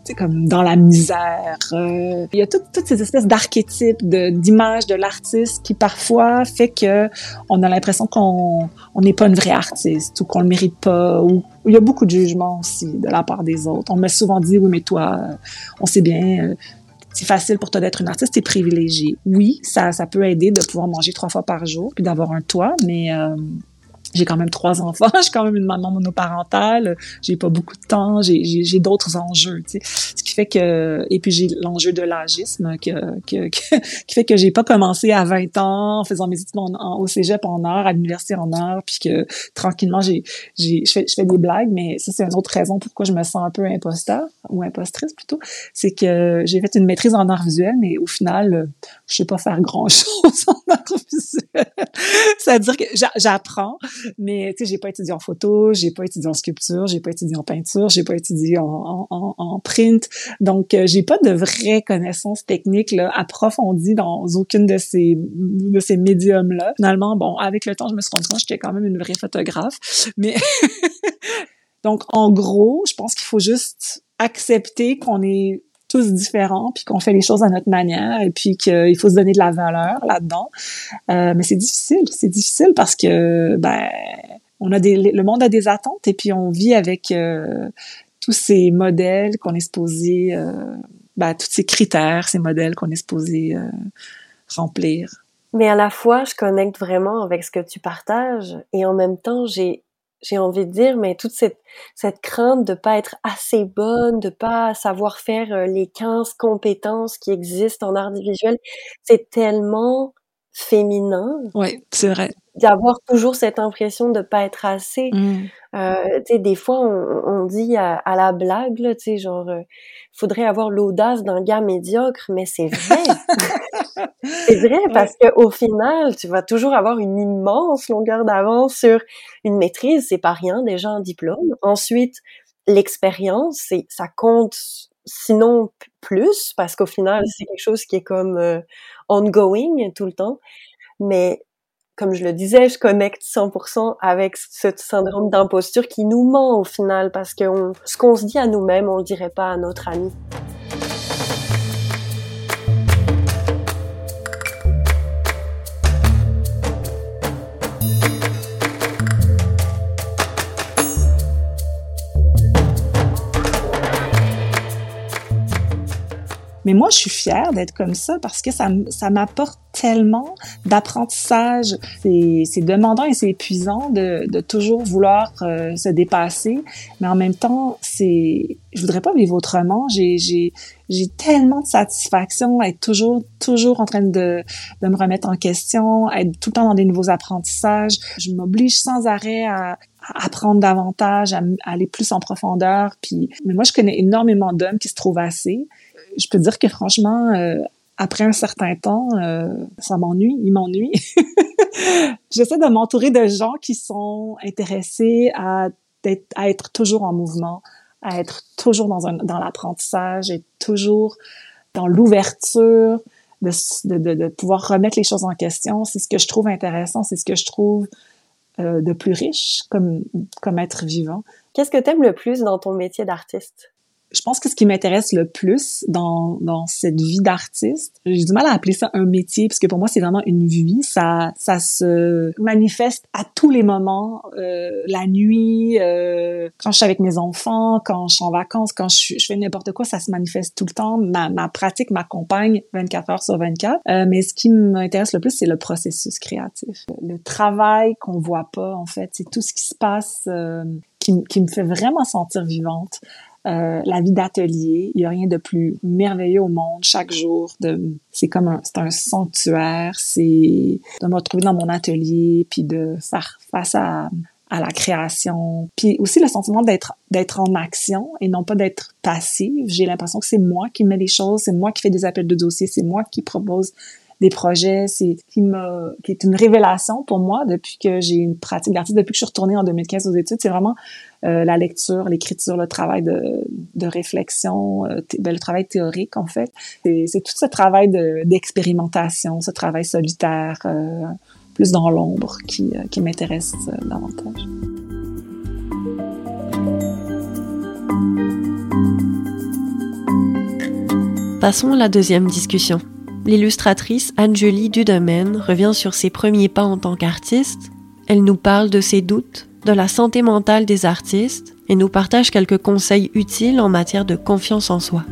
c'est comme dans la misère. Euh, il y a tout, toutes ces espèces d'archétypes, de, d'images de l'artiste qui parfois fait que on a l'impression qu'on on n'est pas une vraie artiste ou qu'on le mérite pas. Ou il y a beaucoup de jugements aussi de la part des autres. On m'a souvent dit oui mais toi, euh, on sait bien. Euh, c'est facile pour toi d'être une artiste, t'es privilégiée. Oui, ça, ça peut aider de pouvoir manger trois fois par jour puis d'avoir un toit, mais euh, j'ai quand même trois enfants, je suis quand même une maman monoparentale, j'ai pas beaucoup de temps, j'ai, j'ai, j'ai d'autres enjeux, tu sais. Ce qui fait que, et puis j'ai l'enjeu de l'âgisme que, que, que, qui fait que j'ai pas commencé à vingt ans en faisant mes études en, en, au cégep en art, à l'université en art, puis que tranquillement j'ai, j'ai, je fais, je fais des blagues, mais ça c'est une autre raison pourquoi je me sens un peu imposteur, ou impostrice plutôt, c'est que j'ai fait une maîtrise en art visuel, mais au final, je sais pas faire grand chose en art visuel. C'est-à-dire que j'a, j'apprends, mais tu sais, j'ai pas étudié en photo, j'ai pas étudié en sculpture, j'ai pas étudié en peinture, j'ai pas étudié en, en, en print, donc euh, j'ai pas de vraies connaissances techniques là, approfondies dans aucune de ces de ces médiums-là. Finalement, bon, avec le temps, je me suis rendu compte que j'étais quand même une vraie photographe, mais donc en gros, je pense qu'il faut juste accepter qu'on est tous différents, puis qu'on fait les choses à notre manière, et puis qu'il faut se donner de la valeur là-dedans. Euh, mais c'est difficile, c'est difficile parce que ben on a des, le monde a des attentes, et puis on vit avec euh, tous ces modèles qu'on est supposé, euh, ben tous ces critères, ces modèles qu'on est supposé euh, remplir. Mais à la fois, je connecte vraiment avec ce que tu partages, et en même temps, j'ai j'ai envie de dire, mais toute cette, cette crainte de pas être assez bonne, de pas savoir faire les quinze compétences qui existent en art visuel, c'est tellement féminin. Oui, c'est vrai. D'avoir toujours cette impression de pas être assez. Mm. Euh, tu sais, des fois, on, on dit à, à la blague, là, tu sais, genre, euh, faudrait avoir l'audace d'un gars médiocre, mais c'est vrai. C'est vrai, parce que au final, tu vas toujours avoir une immense longueur d'avance sur une maîtrise, c'est pas rien, déjà un diplôme. Ensuite, l'expérience, c'est, ça compte, sinon p- plus, parce qu'au final, c'est quelque chose qui est comme euh, ongoing tout le temps. Mais comme je le disais, je connecte cent pour cent avec ce syndrome d'imposture qui nous ment au final, parce que on, ce qu'on se dit à nous-mêmes, on le dirait pas à notre ami. Mais moi, je suis fière d'être comme ça parce que ça, ça m'apporte tellement d'apprentissage. C'est, c'est demandant et c'est épuisant de, de toujours vouloir euh, se dépasser, mais en même temps, c'est, je voudrais pas vivre autrement. J'ai, j'ai, j'ai tellement de satisfaction à être toujours, toujours en train de, de me remettre en question, à être tout le temps dans des nouveaux apprentissages. Je m'oblige sans arrêt à, à apprendre davantage, à, à aller plus en profondeur. Puis, mais moi, je connais énormément d'hommes qui se trouvent assez. Je peux dire que franchement, euh, après un certain temps, euh, ça m'ennuie, il m'ennuie. J'essaie de m'entourer de gens qui sont intéressés à, être, à être toujours en mouvement, à être toujours dans, un, dans l'apprentissage, être toujours dans l'ouverture, de, de, de, de pouvoir remettre les choses en question. C'est ce que je trouve intéressant, c'est ce que je trouve euh, de plus riche comme, comme être vivant. Qu'est-ce que t'aimes le plus dans ton métier d'artiste? Je pense que ce qui m'intéresse le plus dans dans cette vie d'artiste, j'ai du mal à appeler ça un métier parce que pour moi c'est vraiment une vie. Ça ça se manifeste à tous les moments, euh, la nuit, euh, quand je suis avec mes enfants, quand je suis en vacances, quand je, je fais n'importe quoi, ça se manifeste tout le temps. Ma ma pratique m'accompagne vingt-quatre heures sur vingt-quatre. Euh, mais ce qui m'intéresse le plus, c'est le processus créatif, le travail qu'on voit pas en fait. C'est tout ce qui se passe euh, qui qui me fait vraiment sentir vivante. Euh, la vie d'atelier, il y a rien de plus merveilleux au monde chaque jour. De, c'est comme un, c'est un sanctuaire. C'est de me retrouver dans mon atelier puis de faire face à à la création. Puis aussi le sentiment d'être d'être en action et non pas d'être passive. J'ai l'impression que c'est moi qui mets les choses, c'est moi qui fais des appels de dossiers, c'est moi qui propose des projets, c'est qui m'a qui est une révélation pour moi depuis que j'ai une pratique d'artiste, depuis que je suis retournée en deux mille quinze aux études. C'est vraiment euh, la lecture, l'écriture, le travail de, de réflexion, euh, t- ben, le travail théorique en fait. C'est, c'est tout ce travail de, d'expérimentation, ce travail solitaire, euh, plus dans l'ombre, qui, euh, qui m'intéresse euh, davantage. Passons à la deuxième discussion. L'illustratrice Anne-Julie Dudemaine revient sur ses premiers pas en tant qu'artiste. Elle nous parle de ses doutes, de la santé mentale des artistes et nous partage quelques conseils utiles en matière de confiance en soi.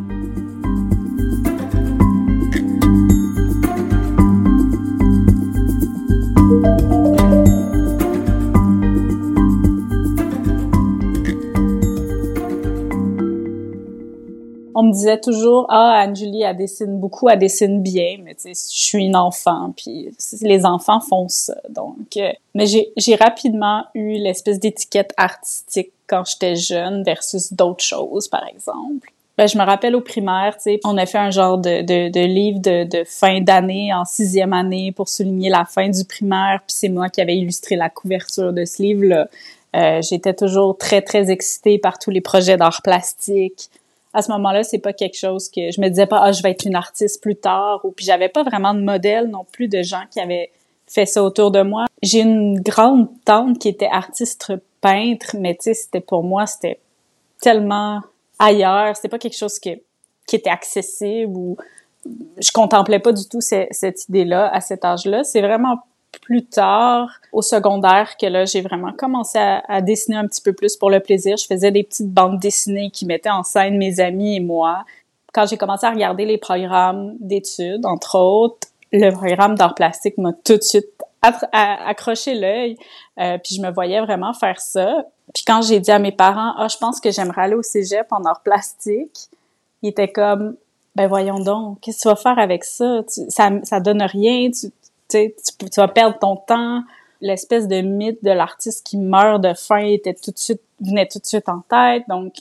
On me disait toujours, ah, Anne-Julie, elle dessine beaucoup, elle dessine bien, mais tu sais, je suis une enfant, puis les enfants font ça, donc... Euh, mais j'ai, j'ai rapidement eu l'espèce d'étiquette artistique quand j'étais jeune versus d'autres choses, par exemple. Ben, je me rappelle au primaire, tu sais, on a fait un genre de, de, de livre de, de fin d'année, en sixième année, pour souligner la fin du primaire, puis c'est moi qui avais illustré la couverture de ce livre-là. Euh, j'étais toujours très, très excitée par tous les projets d'art plastique. À ce moment-là, c'est pas quelque chose que je me disais pas, ah, je vais être une artiste plus tard, ou puis j'avais pas vraiment de modèle non plus de gens qui avaient fait ça autour de moi. J'ai une grande tante qui était artiste peintre, mais tu sais, c'était pour moi, c'était tellement ailleurs, c'était pas quelque chose que, qui était accessible ou je contemplais pas du tout ce, cette idée-là à cet âge-là. C'est vraiment plus tard, au secondaire, que là, j'ai vraiment commencé à, à dessiner un petit peu plus pour le plaisir. Je faisais des petites bandes dessinées qui mettaient en scène mes amis et moi. Quand j'ai commencé à regarder les programmes d'études, entre autres, le programme d'art plastique m'a tout de suite accroché l'œil, euh, puis je me voyais vraiment faire ça. Puis quand j'ai dit à mes parents, « Ah, je pense que j'aimerais aller au cégep en art plastique », ils étaient comme, « Ben voyons donc, qu'est-ce que tu vas faire avec ça? Tu, ça, ça donne rien, tu... Tu, tu vas perdre ton temps. » L'espèce de mythe de l'artiste qui meurt de faim était tout de suite, venait tout de suite en tête. Donc,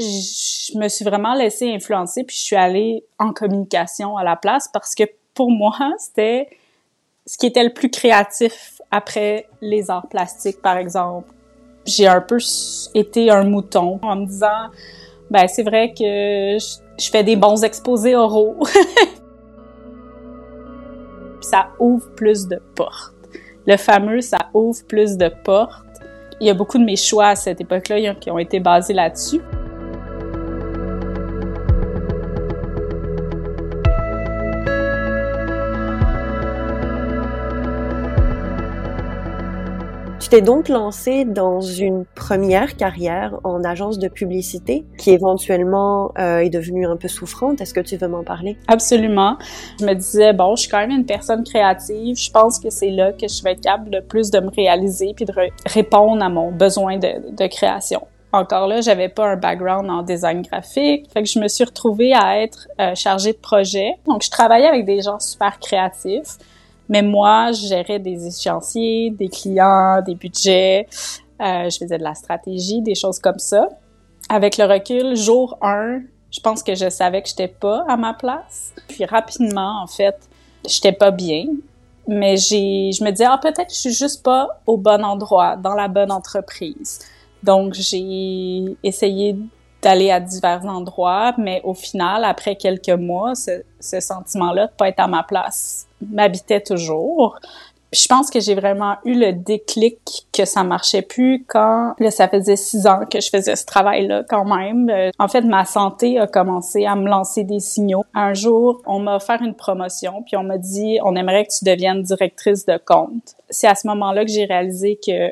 je me suis vraiment laissée influencer puis je suis allée en communication à la place parce que pour moi, c'était ce qui était le plus créatif après les arts plastiques, par exemple. J'ai un peu été un mouton en me disant, ben c'est vrai que je, je fais des bons exposés oraux. Ça ouvre plus de portes. Le fameux « ça ouvre plus de portes », il y a beaucoup de mes choix à cette époque-là qui ont été basés là-dessus. Tu t'es donc lancée dans une première carrière en agence de publicité qui éventuellement euh, est devenue un peu souffrante. Est-ce que tu veux m'en parler? Absolument. Je me disais, bon, je suis quand même une personne créative. Je pense que c'est là que je vais être capable de plus de me réaliser puis de re- répondre à mon besoin de, de création. Encore là, j'avais pas un background en design graphique. Fait que je me suis retrouvée à être euh, chargée de projet. Donc, je travaillais avec des gens super créatifs. Mais moi, je gérais des échéanciers, des clients, des budgets, euh, je faisais de la stratégie, des choses comme ça. Avec le recul, jour un, je pense que je savais que j'étais pas à ma place. Puis rapidement, en fait, j'étais pas bien. Mais j'ai, je me disais, ah, peut-être que je suis juste pas au bon endroit, dans la bonne entreprise. Donc, j'ai essayé d'aller à divers endroits, mais au final, après quelques mois, ce, ce sentiment-là de pas être à ma place m'habitait toujours. Puis je pense que j'ai vraiment eu le déclic que ça marchait plus quand, là, ça faisait six ans que je faisais ce travail-là quand même. Euh, en fait, ma santé a commencé à me lancer des signaux. Un jour, on m'a offert une promotion, puis on m'a dit, on aimerait que tu deviennes directrice de compte. C'est à ce moment-là que j'ai réalisé que,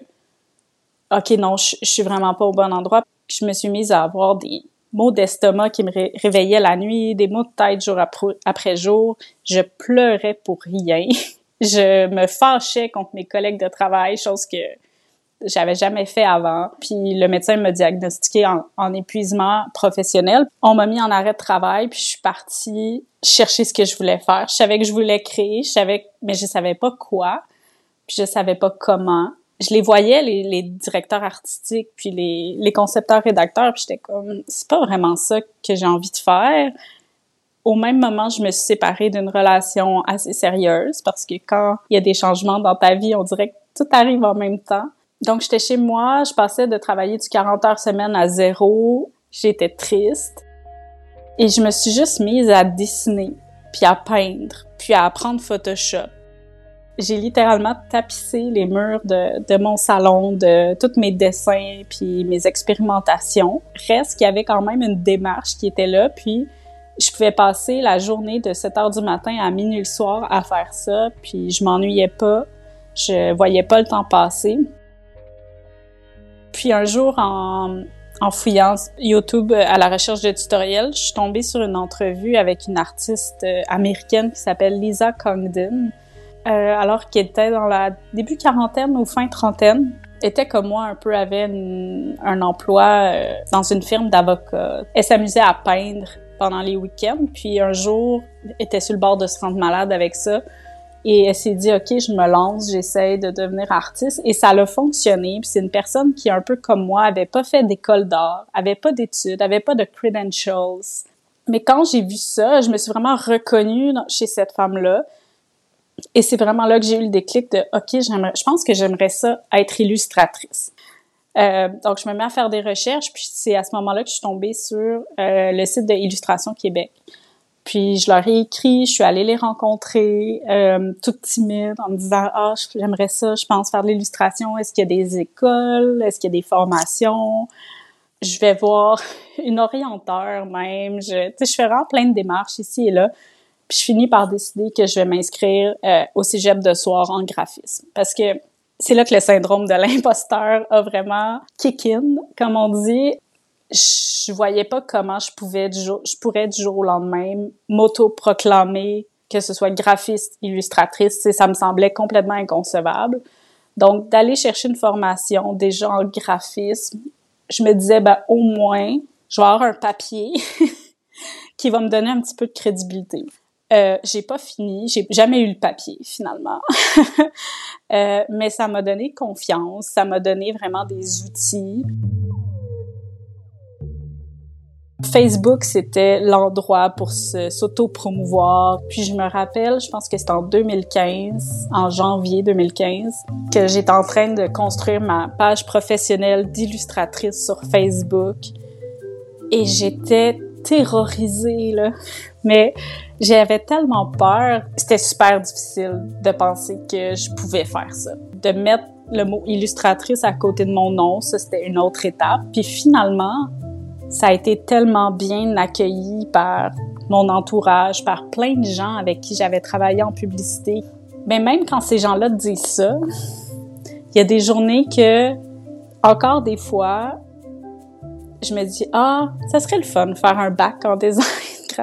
OK, non, je, je suis vraiment pas au bon endroit. Je me suis mise à avoir des maux d'estomac qui me ré- réveillaient la nuit, des maux de tête jour après, après jour. Je pleurais pour rien. Je me fâchais contre mes collègues de travail, chose que j'avais jamais fait avant. Puis le médecin m'a diagnostiqué en, en épuisement professionnel. On m'a mis en arrêt de travail, puis je suis partie chercher ce que je voulais faire. Je savais que je voulais créer, je savais, mais je savais pas quoi, puis je savais pas comment. Je les voyais, les, les directeurs artistiques, puis les, les concepteurs rédacteurs, puis j'étais comme, c'est pas vraiment ça que j'ai envie de faire. Au même moment, je me suis séparée d'une relation assez sérieuse, parce que quand il y a des changements dans ta vie, on dirait que tout arrive en même temps. Donc, j'étais chez moi, je passais de travailler du quarante heures semaine à zéro, j'étais triste, et je me suis juste mise à dessiner, puis à peindre, puis à apprendre Photoshop. J'ai littéralement tapissé les murs de, de mon salon, de tous mes dessins puis mes expérimentations. Reste qu'il y avait quand même une démarche qui était là, puis Je pouvais passer la journée de sept heures du matin à minuit le soir à faire ça, puis je m'ennuyais pas, je voyais pas le temps passer. Puis un jour, en, en fouillant YouTube à la recherche de tutoriels, je suis tombée sur une entrevue avec une artiste américaine qui s'appelle Lisa Congdon, euh, alors qu'elle était dans la début quarantaine ou fin trentaine. Était comme moi, un peu, avait une, un emploi euh, dans une firme d'avocats. Elle s'amusait à peindre pendant les week-ends, puis un jour, elle était sur le bord de se rendre malade avec ça, et elle s'est dit « Ok, je me lance, j'essaie de devenir artiste », et ça a fonctionné, puis c'est une personne qui, un peu comme moi, avait pas fait d'école d'art, avait pas d'études, avait pas de credentials. Mais quand j'ai vu ça, je me suis vraiment reconnue dans, chez cette femme-là, et c'est vraiment là que j'ai eu le déclic de « Ok, j'aimerais, je pense que j'aimerais ça, être illustratrice ». Euh, donc, je me mets à faire des recherches, puis c'est à ce moment-là que je suis tombée sur euh, le site de Illustration Québec. Puis, je leur ai écrit, je suis allée les rencontrer, euh, toute timide, en me disant « Ah, j'aimerais ça, je pense faire de l'illustration. Est-ce qu'il y a des écoles? Est-ce qu'il y a des formations? » Je vais voir une orienteur même. Je, tu sais, je fais vraiment plein de démarches ici et là. Puis, je finis par décider que je vais m'inscrire euh, au cégep de soir en graphisme. Parce que c'est là que le syndrome de l'imposteur a vraiment kick in, comme on dit. Je voyais pas comment je pouvais du jour, je pourrais du jour au lendemain m'auto-proclamer que ce soit graphiste, illustratrice, ça me semblait complètement inconcevable. Donc, d'aller chercher une formation déjà en graphisme, je me disais, ben, au moins, je vais avoir un papier qui va me donner un petit peu de crédibilité. Euh, j'ai pas fini, j'ai jamais eu le papier finalement, euh, mais ça m'a donné confiance, ça m'a donné vraiment des outils. Facebook, c'était l'endroit pour se, s'auto-promouvoir. Puis je me rappelle, je pense que c'était en deux mille quinze, en janvier deux mille quinze, que j'étais en train de construire ma page professionnelle d'illustratrice sur Facebook. Et j'étais terrorisée, là. Mais j'avais tellement peur, c'était super difficile de penser que je pouvais faire ça. De mettre le mot illustratrice à côté de mon nom, ça, c'était une autre étape. Puis finalement, ça a été tellement bien accueilli par mon entourage, par plein de gens avec qui j'avais travaillé en publicité. Mais même quand ces gens-là disent ça, il y a des journées que, encore des fois, je me dis « Ah, ça serait le fun de faire un bac en design graphique. »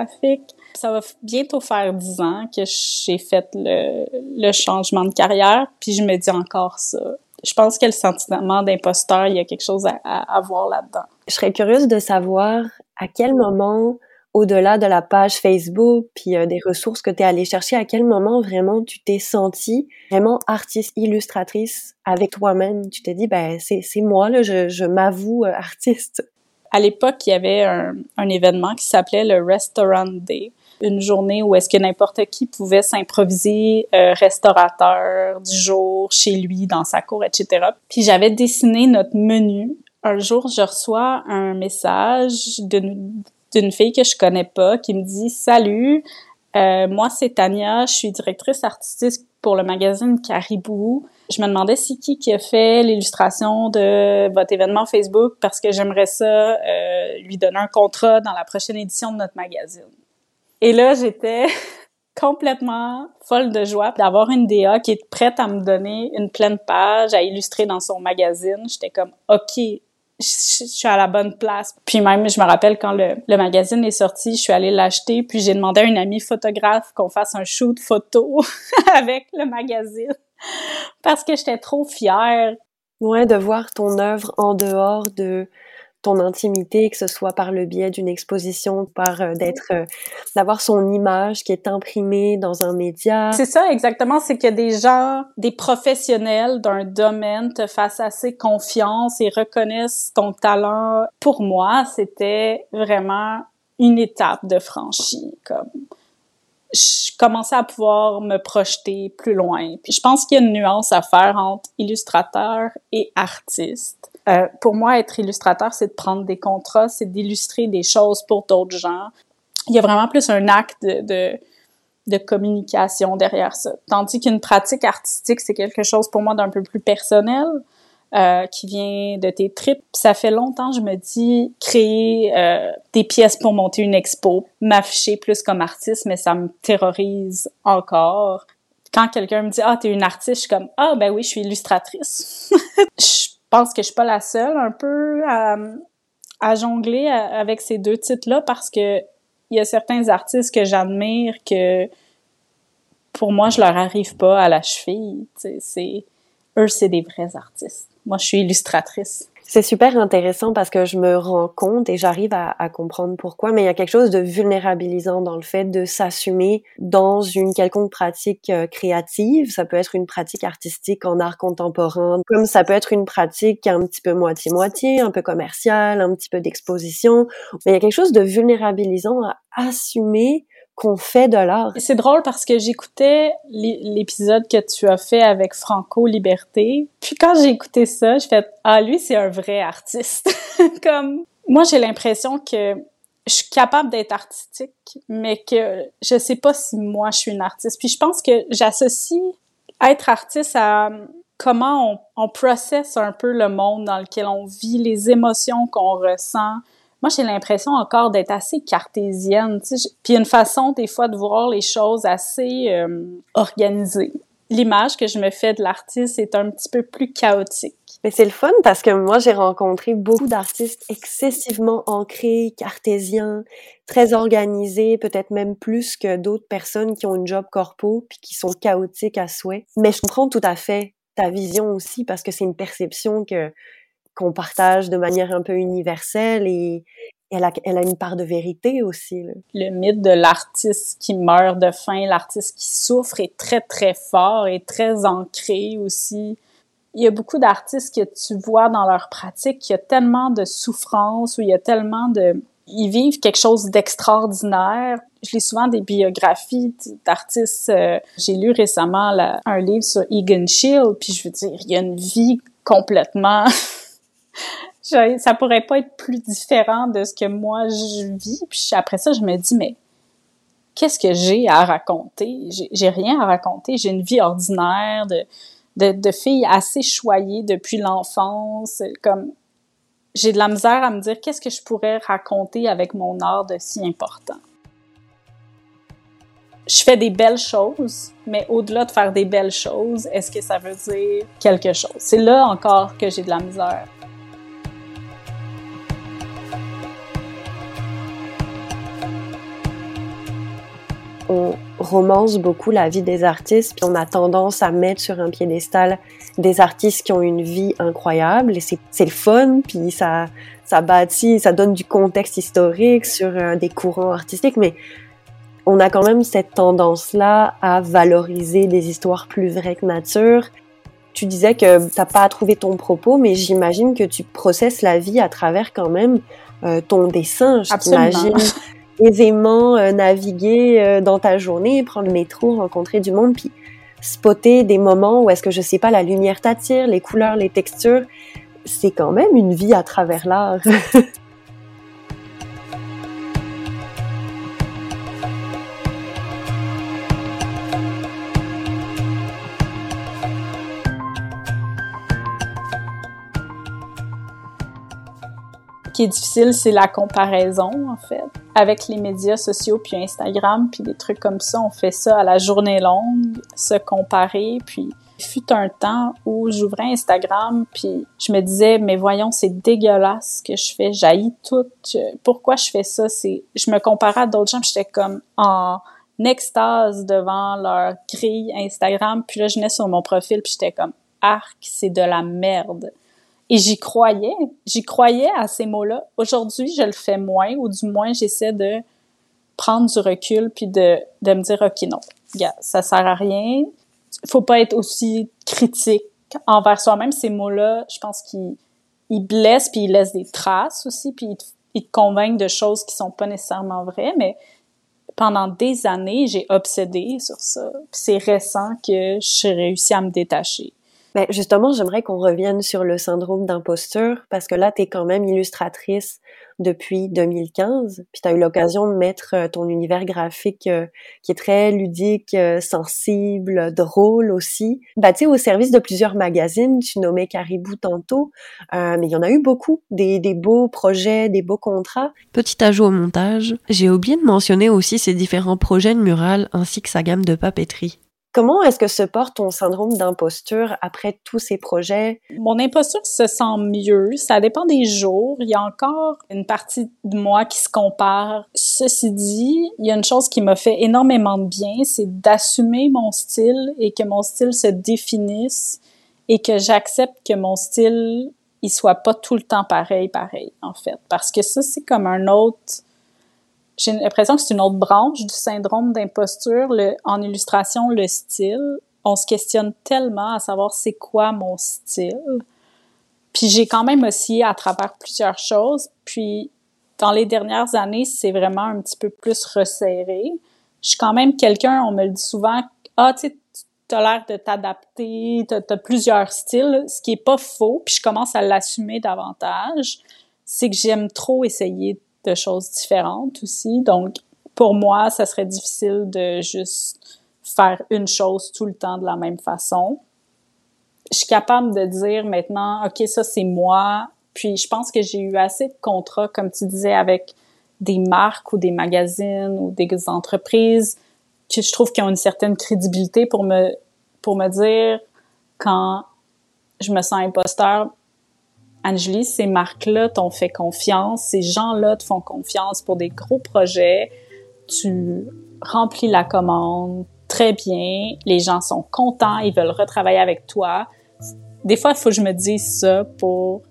Ça va bientôt faire dix ans que j'ai fait le, le changement de carrière, puis je me dis encore ça. Je pense que le sentiment d'imposteur, il y a quelque chose à, à, à voir là-dedans. Je serais curieuse de savoir à quel moment, au-delà de la page Facebook puis euh, des ressources que tu es allée chercher, à quel moment vraiment tu t'es sentie vraiment artiste, illustratrice avec toi-même. Tu t'es dit, ben c'est, c'est moi, là, je, je m'avoue euh, artiste. À l'époque, il y avait un, un événement qui s'appelait le Restaurant Day. Une journée où est-ce que n'importe qui pouvait s'improviser euh, restaurateur du jour, chez lui, dans sa cour, et cetera. Puis j'avais dessiné notre menu. Un jour, je reçois un message d'une, d'une fille que je connais pas qui me dit « Salut, euh, moi c'est Tania, je suis directrice artistique pour le magazine Caribou. Je me demandais c'est qui qui a fait l'illustration de votre événement Facebook parce que j'aimerais ça euh, lui donner un contrat dans la prochaine édition de notre magazine. » Et là, j'étais complètement folle de joie d'avoir une D A qui est prête à me donner une pleine page à illustrer dans son magazine. J'étais comme « OK, je, je suis à la bonne place. » Puis même, je me rappelle quand le, le magazine est sorti, je suis allée l'acheter, puis j'ai demandé à une amie photographe qu'on fasse un shoot photo avec le magazine parce que j'étais trop fière. Ouais, de voir ton œuvre en dehors de ton intimité, que ce soit par le biais d'une exposition, par euh, d'être, euh, d'avoir son image qui est imprimée dans un média. C'est ça, exactement. C'est que des gens, des professionnels d'un domaine te fassent assez confiance et reconnaissent ton talent. Pour moi, c'était vraiment une étape de franchie, comme je commençais à pouvoir me projeter plus loin. Puis je pense qu'il y a une nuance à faire entre illustrateur et artiste. Euh, pour moi, être illustrateur, c'est de prendre des contrats, c'est d'illustrer des choses pour d'autres gens. Il y a vraiment plus un acte de, de, de communication derrière ça. Tandis qu'une pratique artistique, c'est quelque chose pour moi d'un peu plus personnel. euh, qui vient de tes tripes. Ça fait longtemps, je me dis, créer euh, des pièces pour monter une expo, m'afficher plus comme artiste, mais ça me terrorise encore. Quand quelqu'un me dit « Ah, t'es une artiste », je suis comme « Ah, ben oui, je suis illustratrice. » Je pense que je suis pas la seule un peu à, à jongler avec ces deux titres-là parce que il y a certains artistes que j'admire que pour moi, je leur arrive pas à la cheville. T'sais, c'est, eux, c'est des vrais artistes. Moi, je suis illustratrice. C'est super intéressant parce que je me rends compte et j'arrive à, à comprendre pourquoi, mais il y a quelque chose de vulnérabilisant dans le fait de s'assumer dans une quelconque pratique euh, créative. Ça peut être une pratique artistique en art contemporain, comme ça peut être une pratique un petit peu moitié-moitié, un peu commerciale, un petit peu d'exposition. Mais il y a quelque chose de vulnérabilisant à assumer qu'on fait de l'art. C'est drôle parce que j'écoutais l'épisode que tu as fait avec Franco Liberté. Puis quand j'ai écouté ça, j'ai fait « Ah, lui, c'est un vrai artiste. » Comme, moi, j'ai l'impression que je suis capable d'être artistique, mais que je sais pas si moi, je suis une artiste. Puis je pense que j'associe être artiste à comment on, on processe un peu le monde dans lequel on vit, les émotions qu'on ressent. Moi, j'ai l'impression encore d'être assez cartésienne, tu sais, puis une façon des fois de voir les choses assez euh, organisée. L'image que je me fais de l'artiste est un petit peu plus chaotique. Mais c'est le fun parce que moi, j'ai rencontré beaucoup d'artistes excessivement ancrés, cartésiens, très organisés, peut-être même plus que d'autres personnes qui ont une job corpo puis qui sont chaotiques à souhait. Mais je comprends tout à fait ta vision aussi parce que c'est une perception que qu'on partage de manière un peu universelle et elle a, elle a une part de vérité aussi, là. Le mythe de l'artiste qui meurt de faim, l'artiste qui souffre est très, très fort et très ancré aussi. Il y a beaucoup d'artistes que tu vois dans leur pratique, il y a tellement de souffrance ou il y a tellement de... Ils vivent quelque chose d'extraordinaire. Je lis souvent des biographies d'artistes. Euh, j'ai lu récemment la, un livre sur Egan Schiele, puis je veux dire, il y a une vie complètement... Ça pourrait pas être plus différent de ce que moi je vis. Puis après ça, je me dis, mais qu'est-ce que j'ai à raconter? J'ai, j'ai rien à raconter. J'ai une vie ordinaire de, de, de fille assez choyée depuis l'enfance. Comme, j'ai de la misère à me dire qu'est-ce que je pourrais raconter avec mon art de si important. Je fais des belles choses, mais au-delà de faire des belles choses, est-ce que ça veut dire quelque chose? C'est là encore que j'ai de la misère. On romance beaucoup la vie des artistes, puis on a tendance à mettre sur un piédestal des artistes qui ont une vie incroyable, et c'est, c'est le fun, puis ça, ça bâtit, ça donne du contexte historique sur euh, des courants artistiques, mais on a quand même cette tendance-là à valoriser des histoires plus vraies que nature. Tu disais que t'as pas à trouver ton propos, mais j'imagine que tu processes la vie à travers quand même euh, ton dessin. Je Absolument. t'imagine aisément euh, naviguer euh, dans ta journée, prendre le métro, rencontrer du monde, puis spotter des moments où est-ce que, je sais pas, la lumière t'attire, les couleurs, les textures. C'est quand même une vie à travers l'art. Ce qui est difficile, c'est la comparaison, en fait. Avec les médias sociaux, puis Instagram, puis des trucs comme ça, on fait ça à la journée longue, se comparer, puis il fut un temps où j'ouvrais Instagram, puis je me disais, mais voyons, c'est dégueulasse ce que je fais, j'haïs tout, pourquoi je fais ça? C'est... Je me comparais à d'autres gens, puis j'étais comme en extase devant leur grille Instagram, puis là, je venais sur mon profil, puis j'étais comme, arc, c'est de la merde. Et j'y croyais, j'y croyais à ces mots-là. Aujourd'hui, je le fais moins, ou du moins, j'essaie de prendre du recul puis de, de me dire, OK, non, regarde, ça sert à rien. Faut pas être aussi critique envers soi-même. Ces mots-là, je pense qu'ils ils blessent puis ils laissent des traces aussi puis ils te, ils te convainquent de choses qui sont pas nécessairement vraies, mais pendant des années, j'ai obsédé sur ça. Puis c'est récent que j'ai réussi à me détacher. Ben justement, j'aimerais qu'on revienne sur le syndrome d'imposture, parce que là, tu es quand même illustratrice depuis deux mille quinze, puis tu as eu l'occasion de mettre euh, ton univers graphique euh, qui est très ludique, euh, sensible, drôle aussi, ben, tu sais, au service de plusieurs magazines. Tu nommais Caribou tantôt, euh, mais il y en a eu beaucoup, des, des beaux projets, des beaux contrats. Petit ajout au montage, j'ai oublié de mentionner aussi ses différents projets de mural ainsi que sa gamme de papeterie. Comment est-ce que se porte ton syndrome d'imposture après tous ces projets? Mon imposture se sent mieux. Ça dépend des jours. Il y a encore une partie de moi qui se compare. Ceci dit, il y a une chose qui m'a fait énormément de bien, c'est d'assumer mon style et que mon style se définisse et que j'accepte que mon style, il soit pas tout le temps pareil, pareil, en fait. Parce que ça, c'est comme un autre... J'ai l'impression que c'est une autre branche du syndrome d'imposture. Le, en illustration, le style, on se questionne tellement à savoir c'est quoi mon style. Puis j'ai quand même oscillé à travers plusieurs choses. Puis dans les dernières années, c'est vraiment un petit peu plus resserré. Je suis quand même quelqu'un, on me le dit souvent, ah, tu sais, t'as l'air de t'adapter, t'as, t'as plusieurs styles, ce qui est pas faux. Puis je commence à l'assumer davantage. C'est que j'aime trop essayer de choses différentes aussi. Donc, pour moi, ça serait difficile de juste faire une chose tout le temps de la même façon. Je suis capable de dire maintenant, OK, ça, c'est moi. Puis, je pense que j'ai eu assez de contrats, comme tu disais, avec des marques ou des magazines ou des entreprises que je trouve qu'ils ont une certaine crédibilité pour me, pour me dire quand je me sens imposteur, Anjali, ces marques-là t'ont fait confiance, ces gens-là te font confiance pour des gros projets, tu remplis la commande très bien, les gens sont contents, ils veulent retravailler avec toi. Des fois, il faut que je me dise ça pour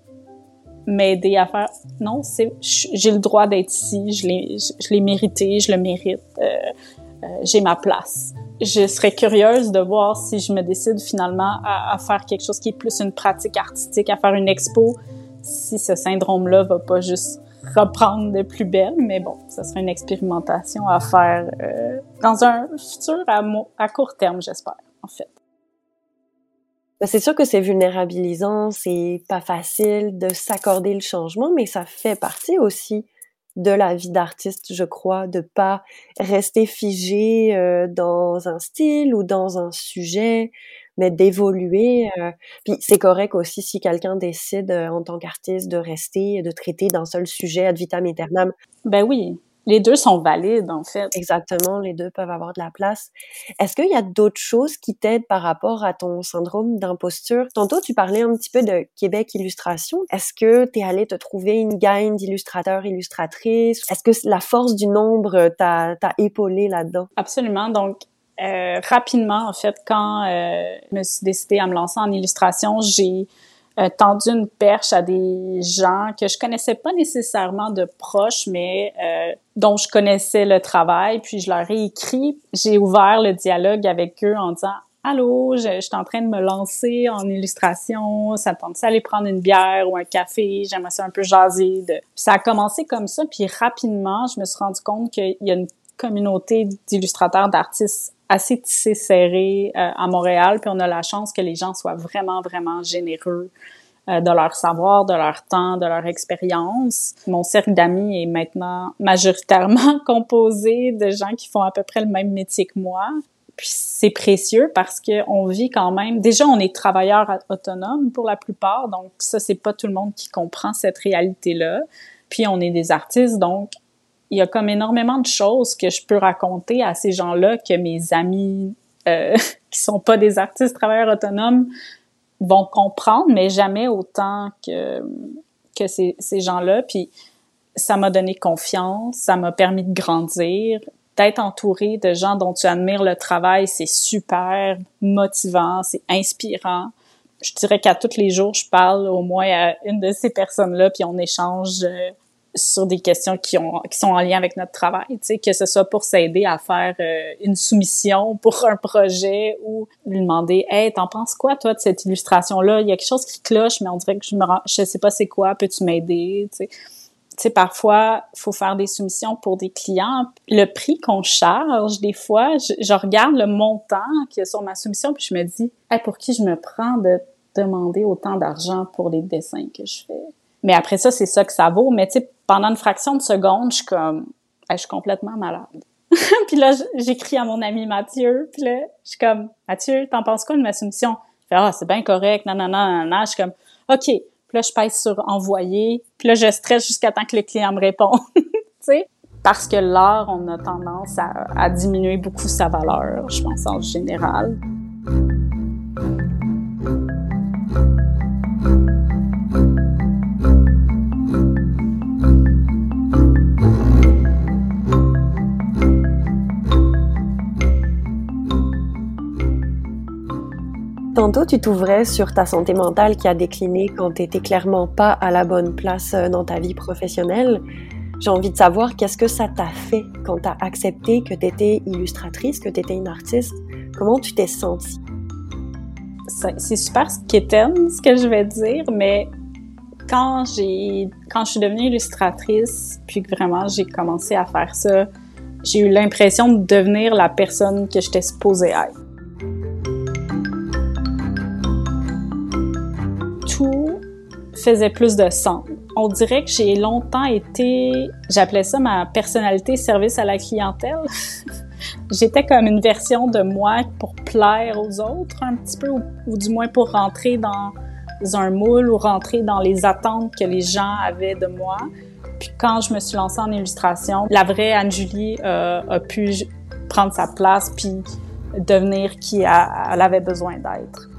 m'aider à faire « Non, c'est, j'ai le droit d'être ici, je l'ai, je l'ai mérité, je le mérite, euh, euh, j'ai ma place. » Je serais curieuse de voir si je me décide finalement à, à faire quelque chose qui est plus une pratique artistique, à faire une expo, si ce syndrome-là va pas juste reprendre de plus belle. Mais bon, ça serait une expérimentation à faire euh, dans un futur à, mo- à court terme, j'espère, en fait. C'est sûr que c'est vulnérabilisant, c'est pas facile de s'accorder le changement, mais ça fait partie aussi de la vie d'artiste, je crois, de pas rester figé euh, dans un style ou dans un sujet, mais d'évoluer. Euh. Puis c'est correct aussi si quelqu'un décide euh, en tant qu'artiste de rester, de traiter d'un seul sujet ad vitam aeternam. Ben oui, les deux sont valides, en fait. Exactement, les deux peuvent avoir de la place. Est-ce qu'il y a d'autres choses qui t'aident par rapport à ton syndrome d'imposture? Tantôt, tu parlais un petit peu de Québec Illustration. Est-ce que t'es allé te trouver une gang d'illustrateurs, illustratrices? Est-ce que la force du nombre t'a, t'a épaulé là-dedans? Absolument. Donc, euh, rapidement, en fait, quand euh, je me suis décidée à me lancer en illustration, j'ai Euh, tendu une perche à des gens que je connaissais pas nécessairement de proches, mais euh, dont je connaissais le travail, puis je leur ai écrit. J'ai ouvert le dialogue avec eux en disant « Allô, je, je suis en train de me lancer en illustration, ça te tente-tu d'aller prendre une bière ou un café? J'aimerais ça un peu jaser. » de... Puis ça a commencé comme ça, puis rapidement, je me suis rendu compte qu'il y a une communauté d'illustrateurs, d'artistes assez tissé serré euh, à Montréal, puis on a la chance que les gens soient vraiment, vraiment généreux euh, de leur savoir, de leur temps, de leur expérience. Mon cercle d'amis est maintenant majoritairement composé de gens qui font à peu près le même métier que moi. Puis c'est précieux parce que on vit quand même... Déjà, on est travailleurs autonomes pour la plupart, donc ça, c'est pas tout le monde qui comprend cette réalité-là. Puis on est des artistes, donc il y a comme énormément de choses que je peux raconter à ces gens-là que mes amis euh, qui sont pas des artistes travailleurs autonomes vont comprendre, mais jamais autant que que ces, ces gens-là. Puis ça m'a donné confiance, ça m'a permis de grandir, d'être entourée de gens dont tu admires le travail, c'est super motivant, c'est inspirant. Je dirais qu'à tous les jours, je parle au moins à une de ces personnes-là, puis on échange euh, sur des questions qui ont qui sont en lien avec notre travail, tu sais, que ce soit pour s'aider à faire euh, une soumission pour un projet ou lui demander « Hey, t'en penses quoi, toi, de cette illustration-là? Il y a quelque chose qui cloche, mais on dirait que je me rends, je sais pas c'est quoi, peux-tu m'aider? » Tu sais, Tu sais, parfois, faut faire des soumissions pour des clients. Le prix qu'on charge, des fois, je, je regarde le montant qu'il y a sur ma soumission, puis je me dis, hey, pour qui je me prends de demander autant d'argent pour les dessins que je fais? Mais après ça, c'est ça que ça vaut. Mais tu sais, pendant une fraction de seconde, je suis comme, hey, je suis complètement malade. Puis là, j'écris à mon ami Mathieu, puis là, je suis comme, Mathieu, t'en penses quoi de ma soumission? Il fait, ah, c'est bien correct, non, non, non, non. Je suis comme, OK. Puis là, je pèse sur envoyer. Puis là, je stresse jusqu'à temps que le client me réponde. Tu sais? Parce que l'art, on a tendance à, à diminuer beaucoup sa valeur, je pense, en général. Tantôt, tu t'ouvrais sur ta santé mentale qui a décliné quand tu n'étais clairement pas à la bonne place dans ta vie professionnelle. J'ai envie de savoir qu'est-ce que ça t'a fait quand tu as accepté que tu étais illustratrice, que tu étais une artiste. Comment tu t'es sentie? C'est super quétaine, ce que je vais dire, mais quand j'ai, quand je suis devenue illustratrice, puis que vraiment j'ai commencé à faire ça, j'ai eu l'impression de devenir la personne que j'étais supposée être. Tout faisait plus de sens. On dirait que j'ai longtemps été, j'appelais ça ma personnalité service à la clientèle. J'étais comme une version de moi pour plaire aux autres un petit peu, ou, ou du moins pour rentrer dans un moule ou rentrer dans les attentes que les gens avaient de moi. Puis quand je me suis lancée en illustration, la vraie Anne-Julie euh, a pu prendre sa place puis devenir qui elle, elle avait besoin d'être.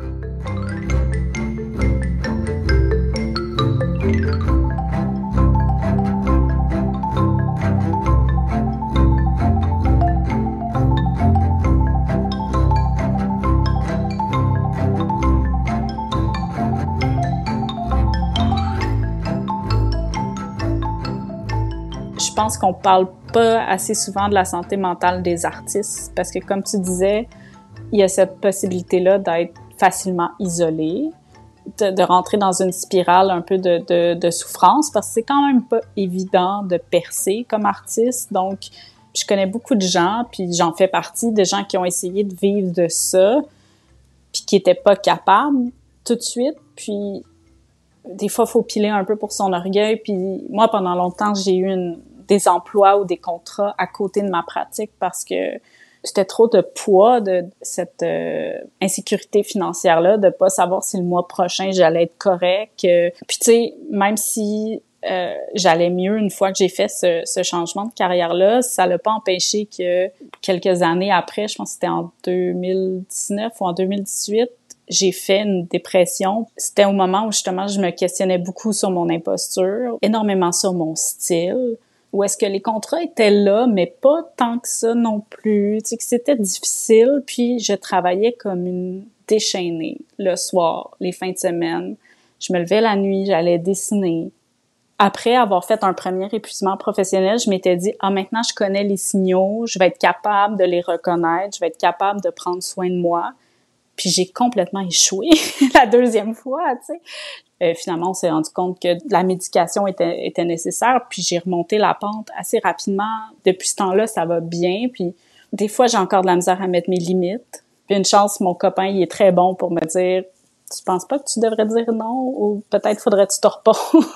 Je pense qu'on parle pas assez souvent de la santé mentale des artistes parce que, comme tu disais, il y a cette possibilité-là d'être facilement isolé, de, de rentrer dans une spirale un peu de, de, de souffrance parce que c'est quand même pas évident de percer comme artiste. Donc, je connais beaucoup de gens, puis j'en fais partie, de gens qui ont essayé de vivre de ça, puis qui étaient pas capables tout de suite, puis des fois, il faut piler un peu pour son orgueil. Puis moi, pendant longtemps, j'ai eu une, des emplois ou des contrats à côté de ma pratique parce que c'était trop de poids de cette euh, insécurité financière-là, de pas savoir si le mois prochain, j'allais être correct. Euh, puis tu sais, même si euh, j'allais mieux une fois que j'ai fait ce, ce changement de carrière-là, ça l'a pas empêché que quelques années après, je pense que c'était en deux mille dix-neuf ou en deux mille dix-huit, j'ai fait une dépression. C'était au moment où justement je me questionnais beaucoup sur mon imposture, énormément sur mon style, où est-ce que les contrats étaient là, mais pas tant que ça non plus. Tu sais, que c'était difficile, puis je travaillais comme une déchaînée le soir, les fins de semaine. Je me levais la nuit, j'allais dessiner. Après avoir fait un premier épuisement professionnel, je m'étais dit, ah, maintenant je connais les signaux, je vais être capable de les reconnaître, je vais être capable de prendre soin de moi. Puis j'ai complètement échoué la deuxième fois, tu sais. Euh, finalement, on s'est rendu compte que la médication était, était nécessaire, puis j'ai remonté la pente assez rapidement. Depuis ce temps-là, ça va bien, puis des fois, j'ai encore de la misère à mettre mes limites. Puis une chance, mon copain, il est très bon pour me dire « Tu penses pas que tu devrais dire non? Ou peut-être faudrait que tu te reposes? »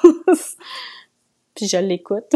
Puis je l'écoute.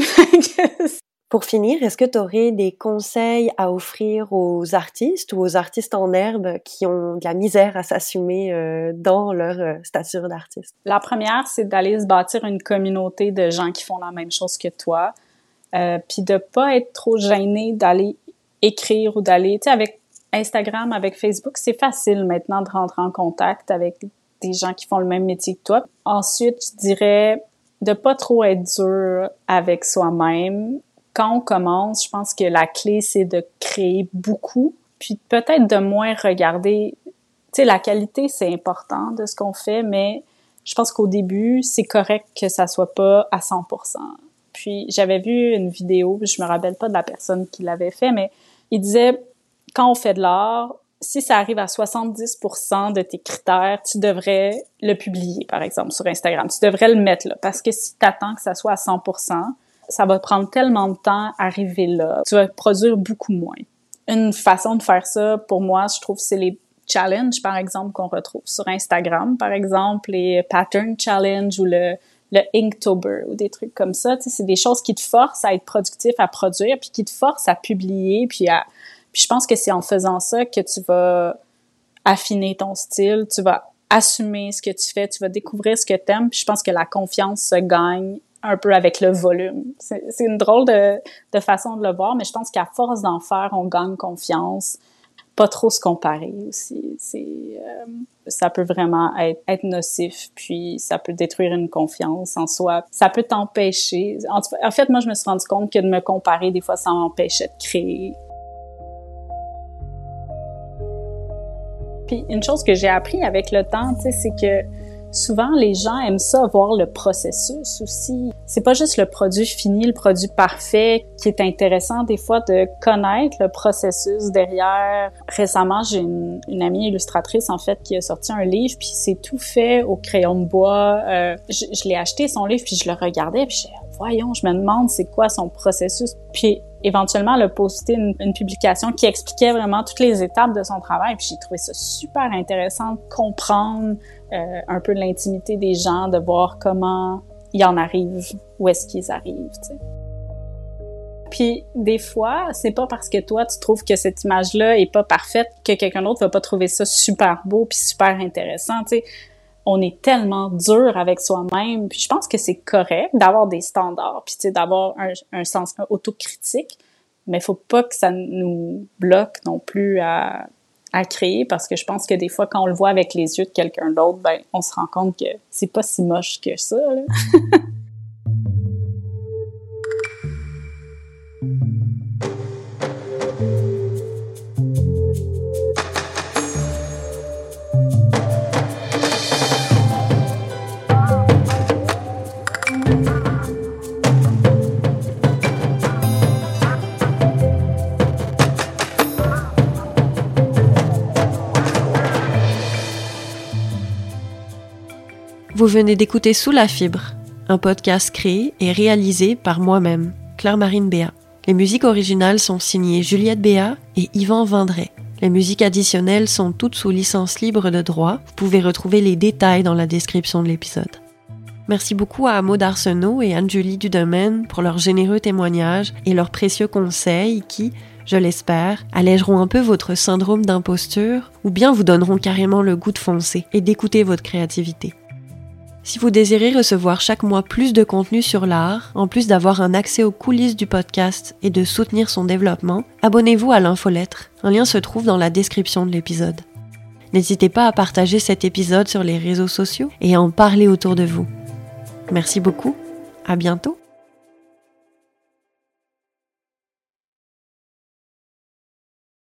Pour finir, est-ce que tu aurais des conseils à offrir aux artistes ou aux artistes en herbe qui ont de la misère à s'assumer euh, dans leur euh, stature d'artiste? La première, c'est d'aller se bâtir une communauté de gens qui font la même chose que toi, euh, puis de pas être trop gêné d'aller écrire ou d'aller, tu sais, avec Instagram, avec Facebook, c'est facile maintenant de rentrer en contact avec des gens qui font le même métier que toi. Ensuite, je dirais de pas trop être dur avec soi-même. Quand on commence, je pense que la clé, c'est de créer beaucoup, puis peut-être de moins regarder. Tu sais, la qualité, c'est important de ce qu'on fait, mais je pense qu'au début, c'est correct que ça soit pas à cent pour cent. Puis j'avais vu une vidéo, je me rappelle pas de la personne qui l'avait fait, mais il disait, quand on fait de l'art, si ça arrive à soixante-dix pour cent de tes critères, tu devrais le publier, par exemple, sur Instagram. Tu devrais le mettre là, parce que si tu attends que ça soit à cent pour cent, ça va prendre tellement de temps à arriver là. Tu vas produire beaucoup moins. Une façon de faire ça, pour moi, je trouve, c'est les challenges, par exemple, qu'on retrouve sur Instagram, par exemple, les pattern challenge ou le, le Inktober ou des trucs comme ça. Tu sais, c'est des choses qui te forcent à être productif, à produire, puis qui te forcent à publier, puis à... Puis je pense que c'est en faisant ça que tu vas affiner ton style, tu vas assumer ce que tu fais, tu vas découvrir ce que t'aimes, puis je pense que la confiance se gagne un peu avec le volume. C'est, c'est une drôle de, de façon de le voir, mais je pense qu'à force d'en faire, on gagne confiance. Pas trop se comparer aussi. C'est, euh, ça peut vraiment être, être nocif, puis ça peut détruire une confiance en soi. Ça peut t'empêcher. En, en fait, moi, je me suis rendu compte que de me comparer, des fois, ça m'empêchait de créer. Puis une chose que j'ai appris avec le temps, tu sais, c'est que souvent les gens aiment ça voir le processus aussi. C'est pas juste le produit fini, le produit parfait qui est intéressant des fois de connaître le processus derrière. Récemment, j'ai une, une amie illustratrice en fait qui a sorti un livre puis c'est tout fait au crayon de bois. Euh, je, je l'ai acheté son livre puis je le regardais puis je voyons, je me demande c'est quoi son processus. Puis éventuellement, elle a posté une, une publication qui expliquait vraiment toutes les étapes de son travail. Puis j'ai trouvé ça super intéressant de comprendre euh, un peu l'intimité des gens, de voir comment ils en arrivent, où est-ce qu'ils arrivent, tu sais. Puis des fois, c'est pas parce que toi, tu trouves que cette image-là est pas parfaite que quelqu'un d'autre va pas trouver ça super beau puis super intéressant, tu sais. On est tellement dur avec soi-même, puis je pense que c'est correct d'avoir des standards, puis tu sais, d'avoir un, un sens autocritique, mais faut pas que ça nous bloque non plus à, à créer, parce que je pense que des fois, quand on le voit avec les yeux de quelqu'un d'autre, ben on se rend compte que c'est pas si moche que ça, là. Vous venez d'écouter Sous la fibre, un podcast créé et réalisé par moi-même, Claire-Marine Béat. Les musiques originales sont signées Juliette Béat et Yvan Vendray. Les musiques additionnelles sont toutes sous licence libre de droit. Vous pouvez retrouver les détails dans la description de l'épisode. Merci beaucoup à Maud Arsenault et Anne-Julie Dudomaine pour leurs généreux témoignages et leurs précieux conseils qui, je l'espère, allégeront un peu votre syndrome d'imposture ou bien vous donneront carrément le goût de foncer et d'écouter votre créativité. Si vous désirez recevoir chaque mois plus de contenu sur l'art, en plus d'avoir un accès aux coulisses du podcast et de soutenir son développement, abonnez-vous à l'infolettre. Un lien se trouve dans la description de l'épisode. N'hésitez pas à partager cet épisode sur les réseaux sociaux et à en parler autour de vous. Merci beaucoup, à bientôt!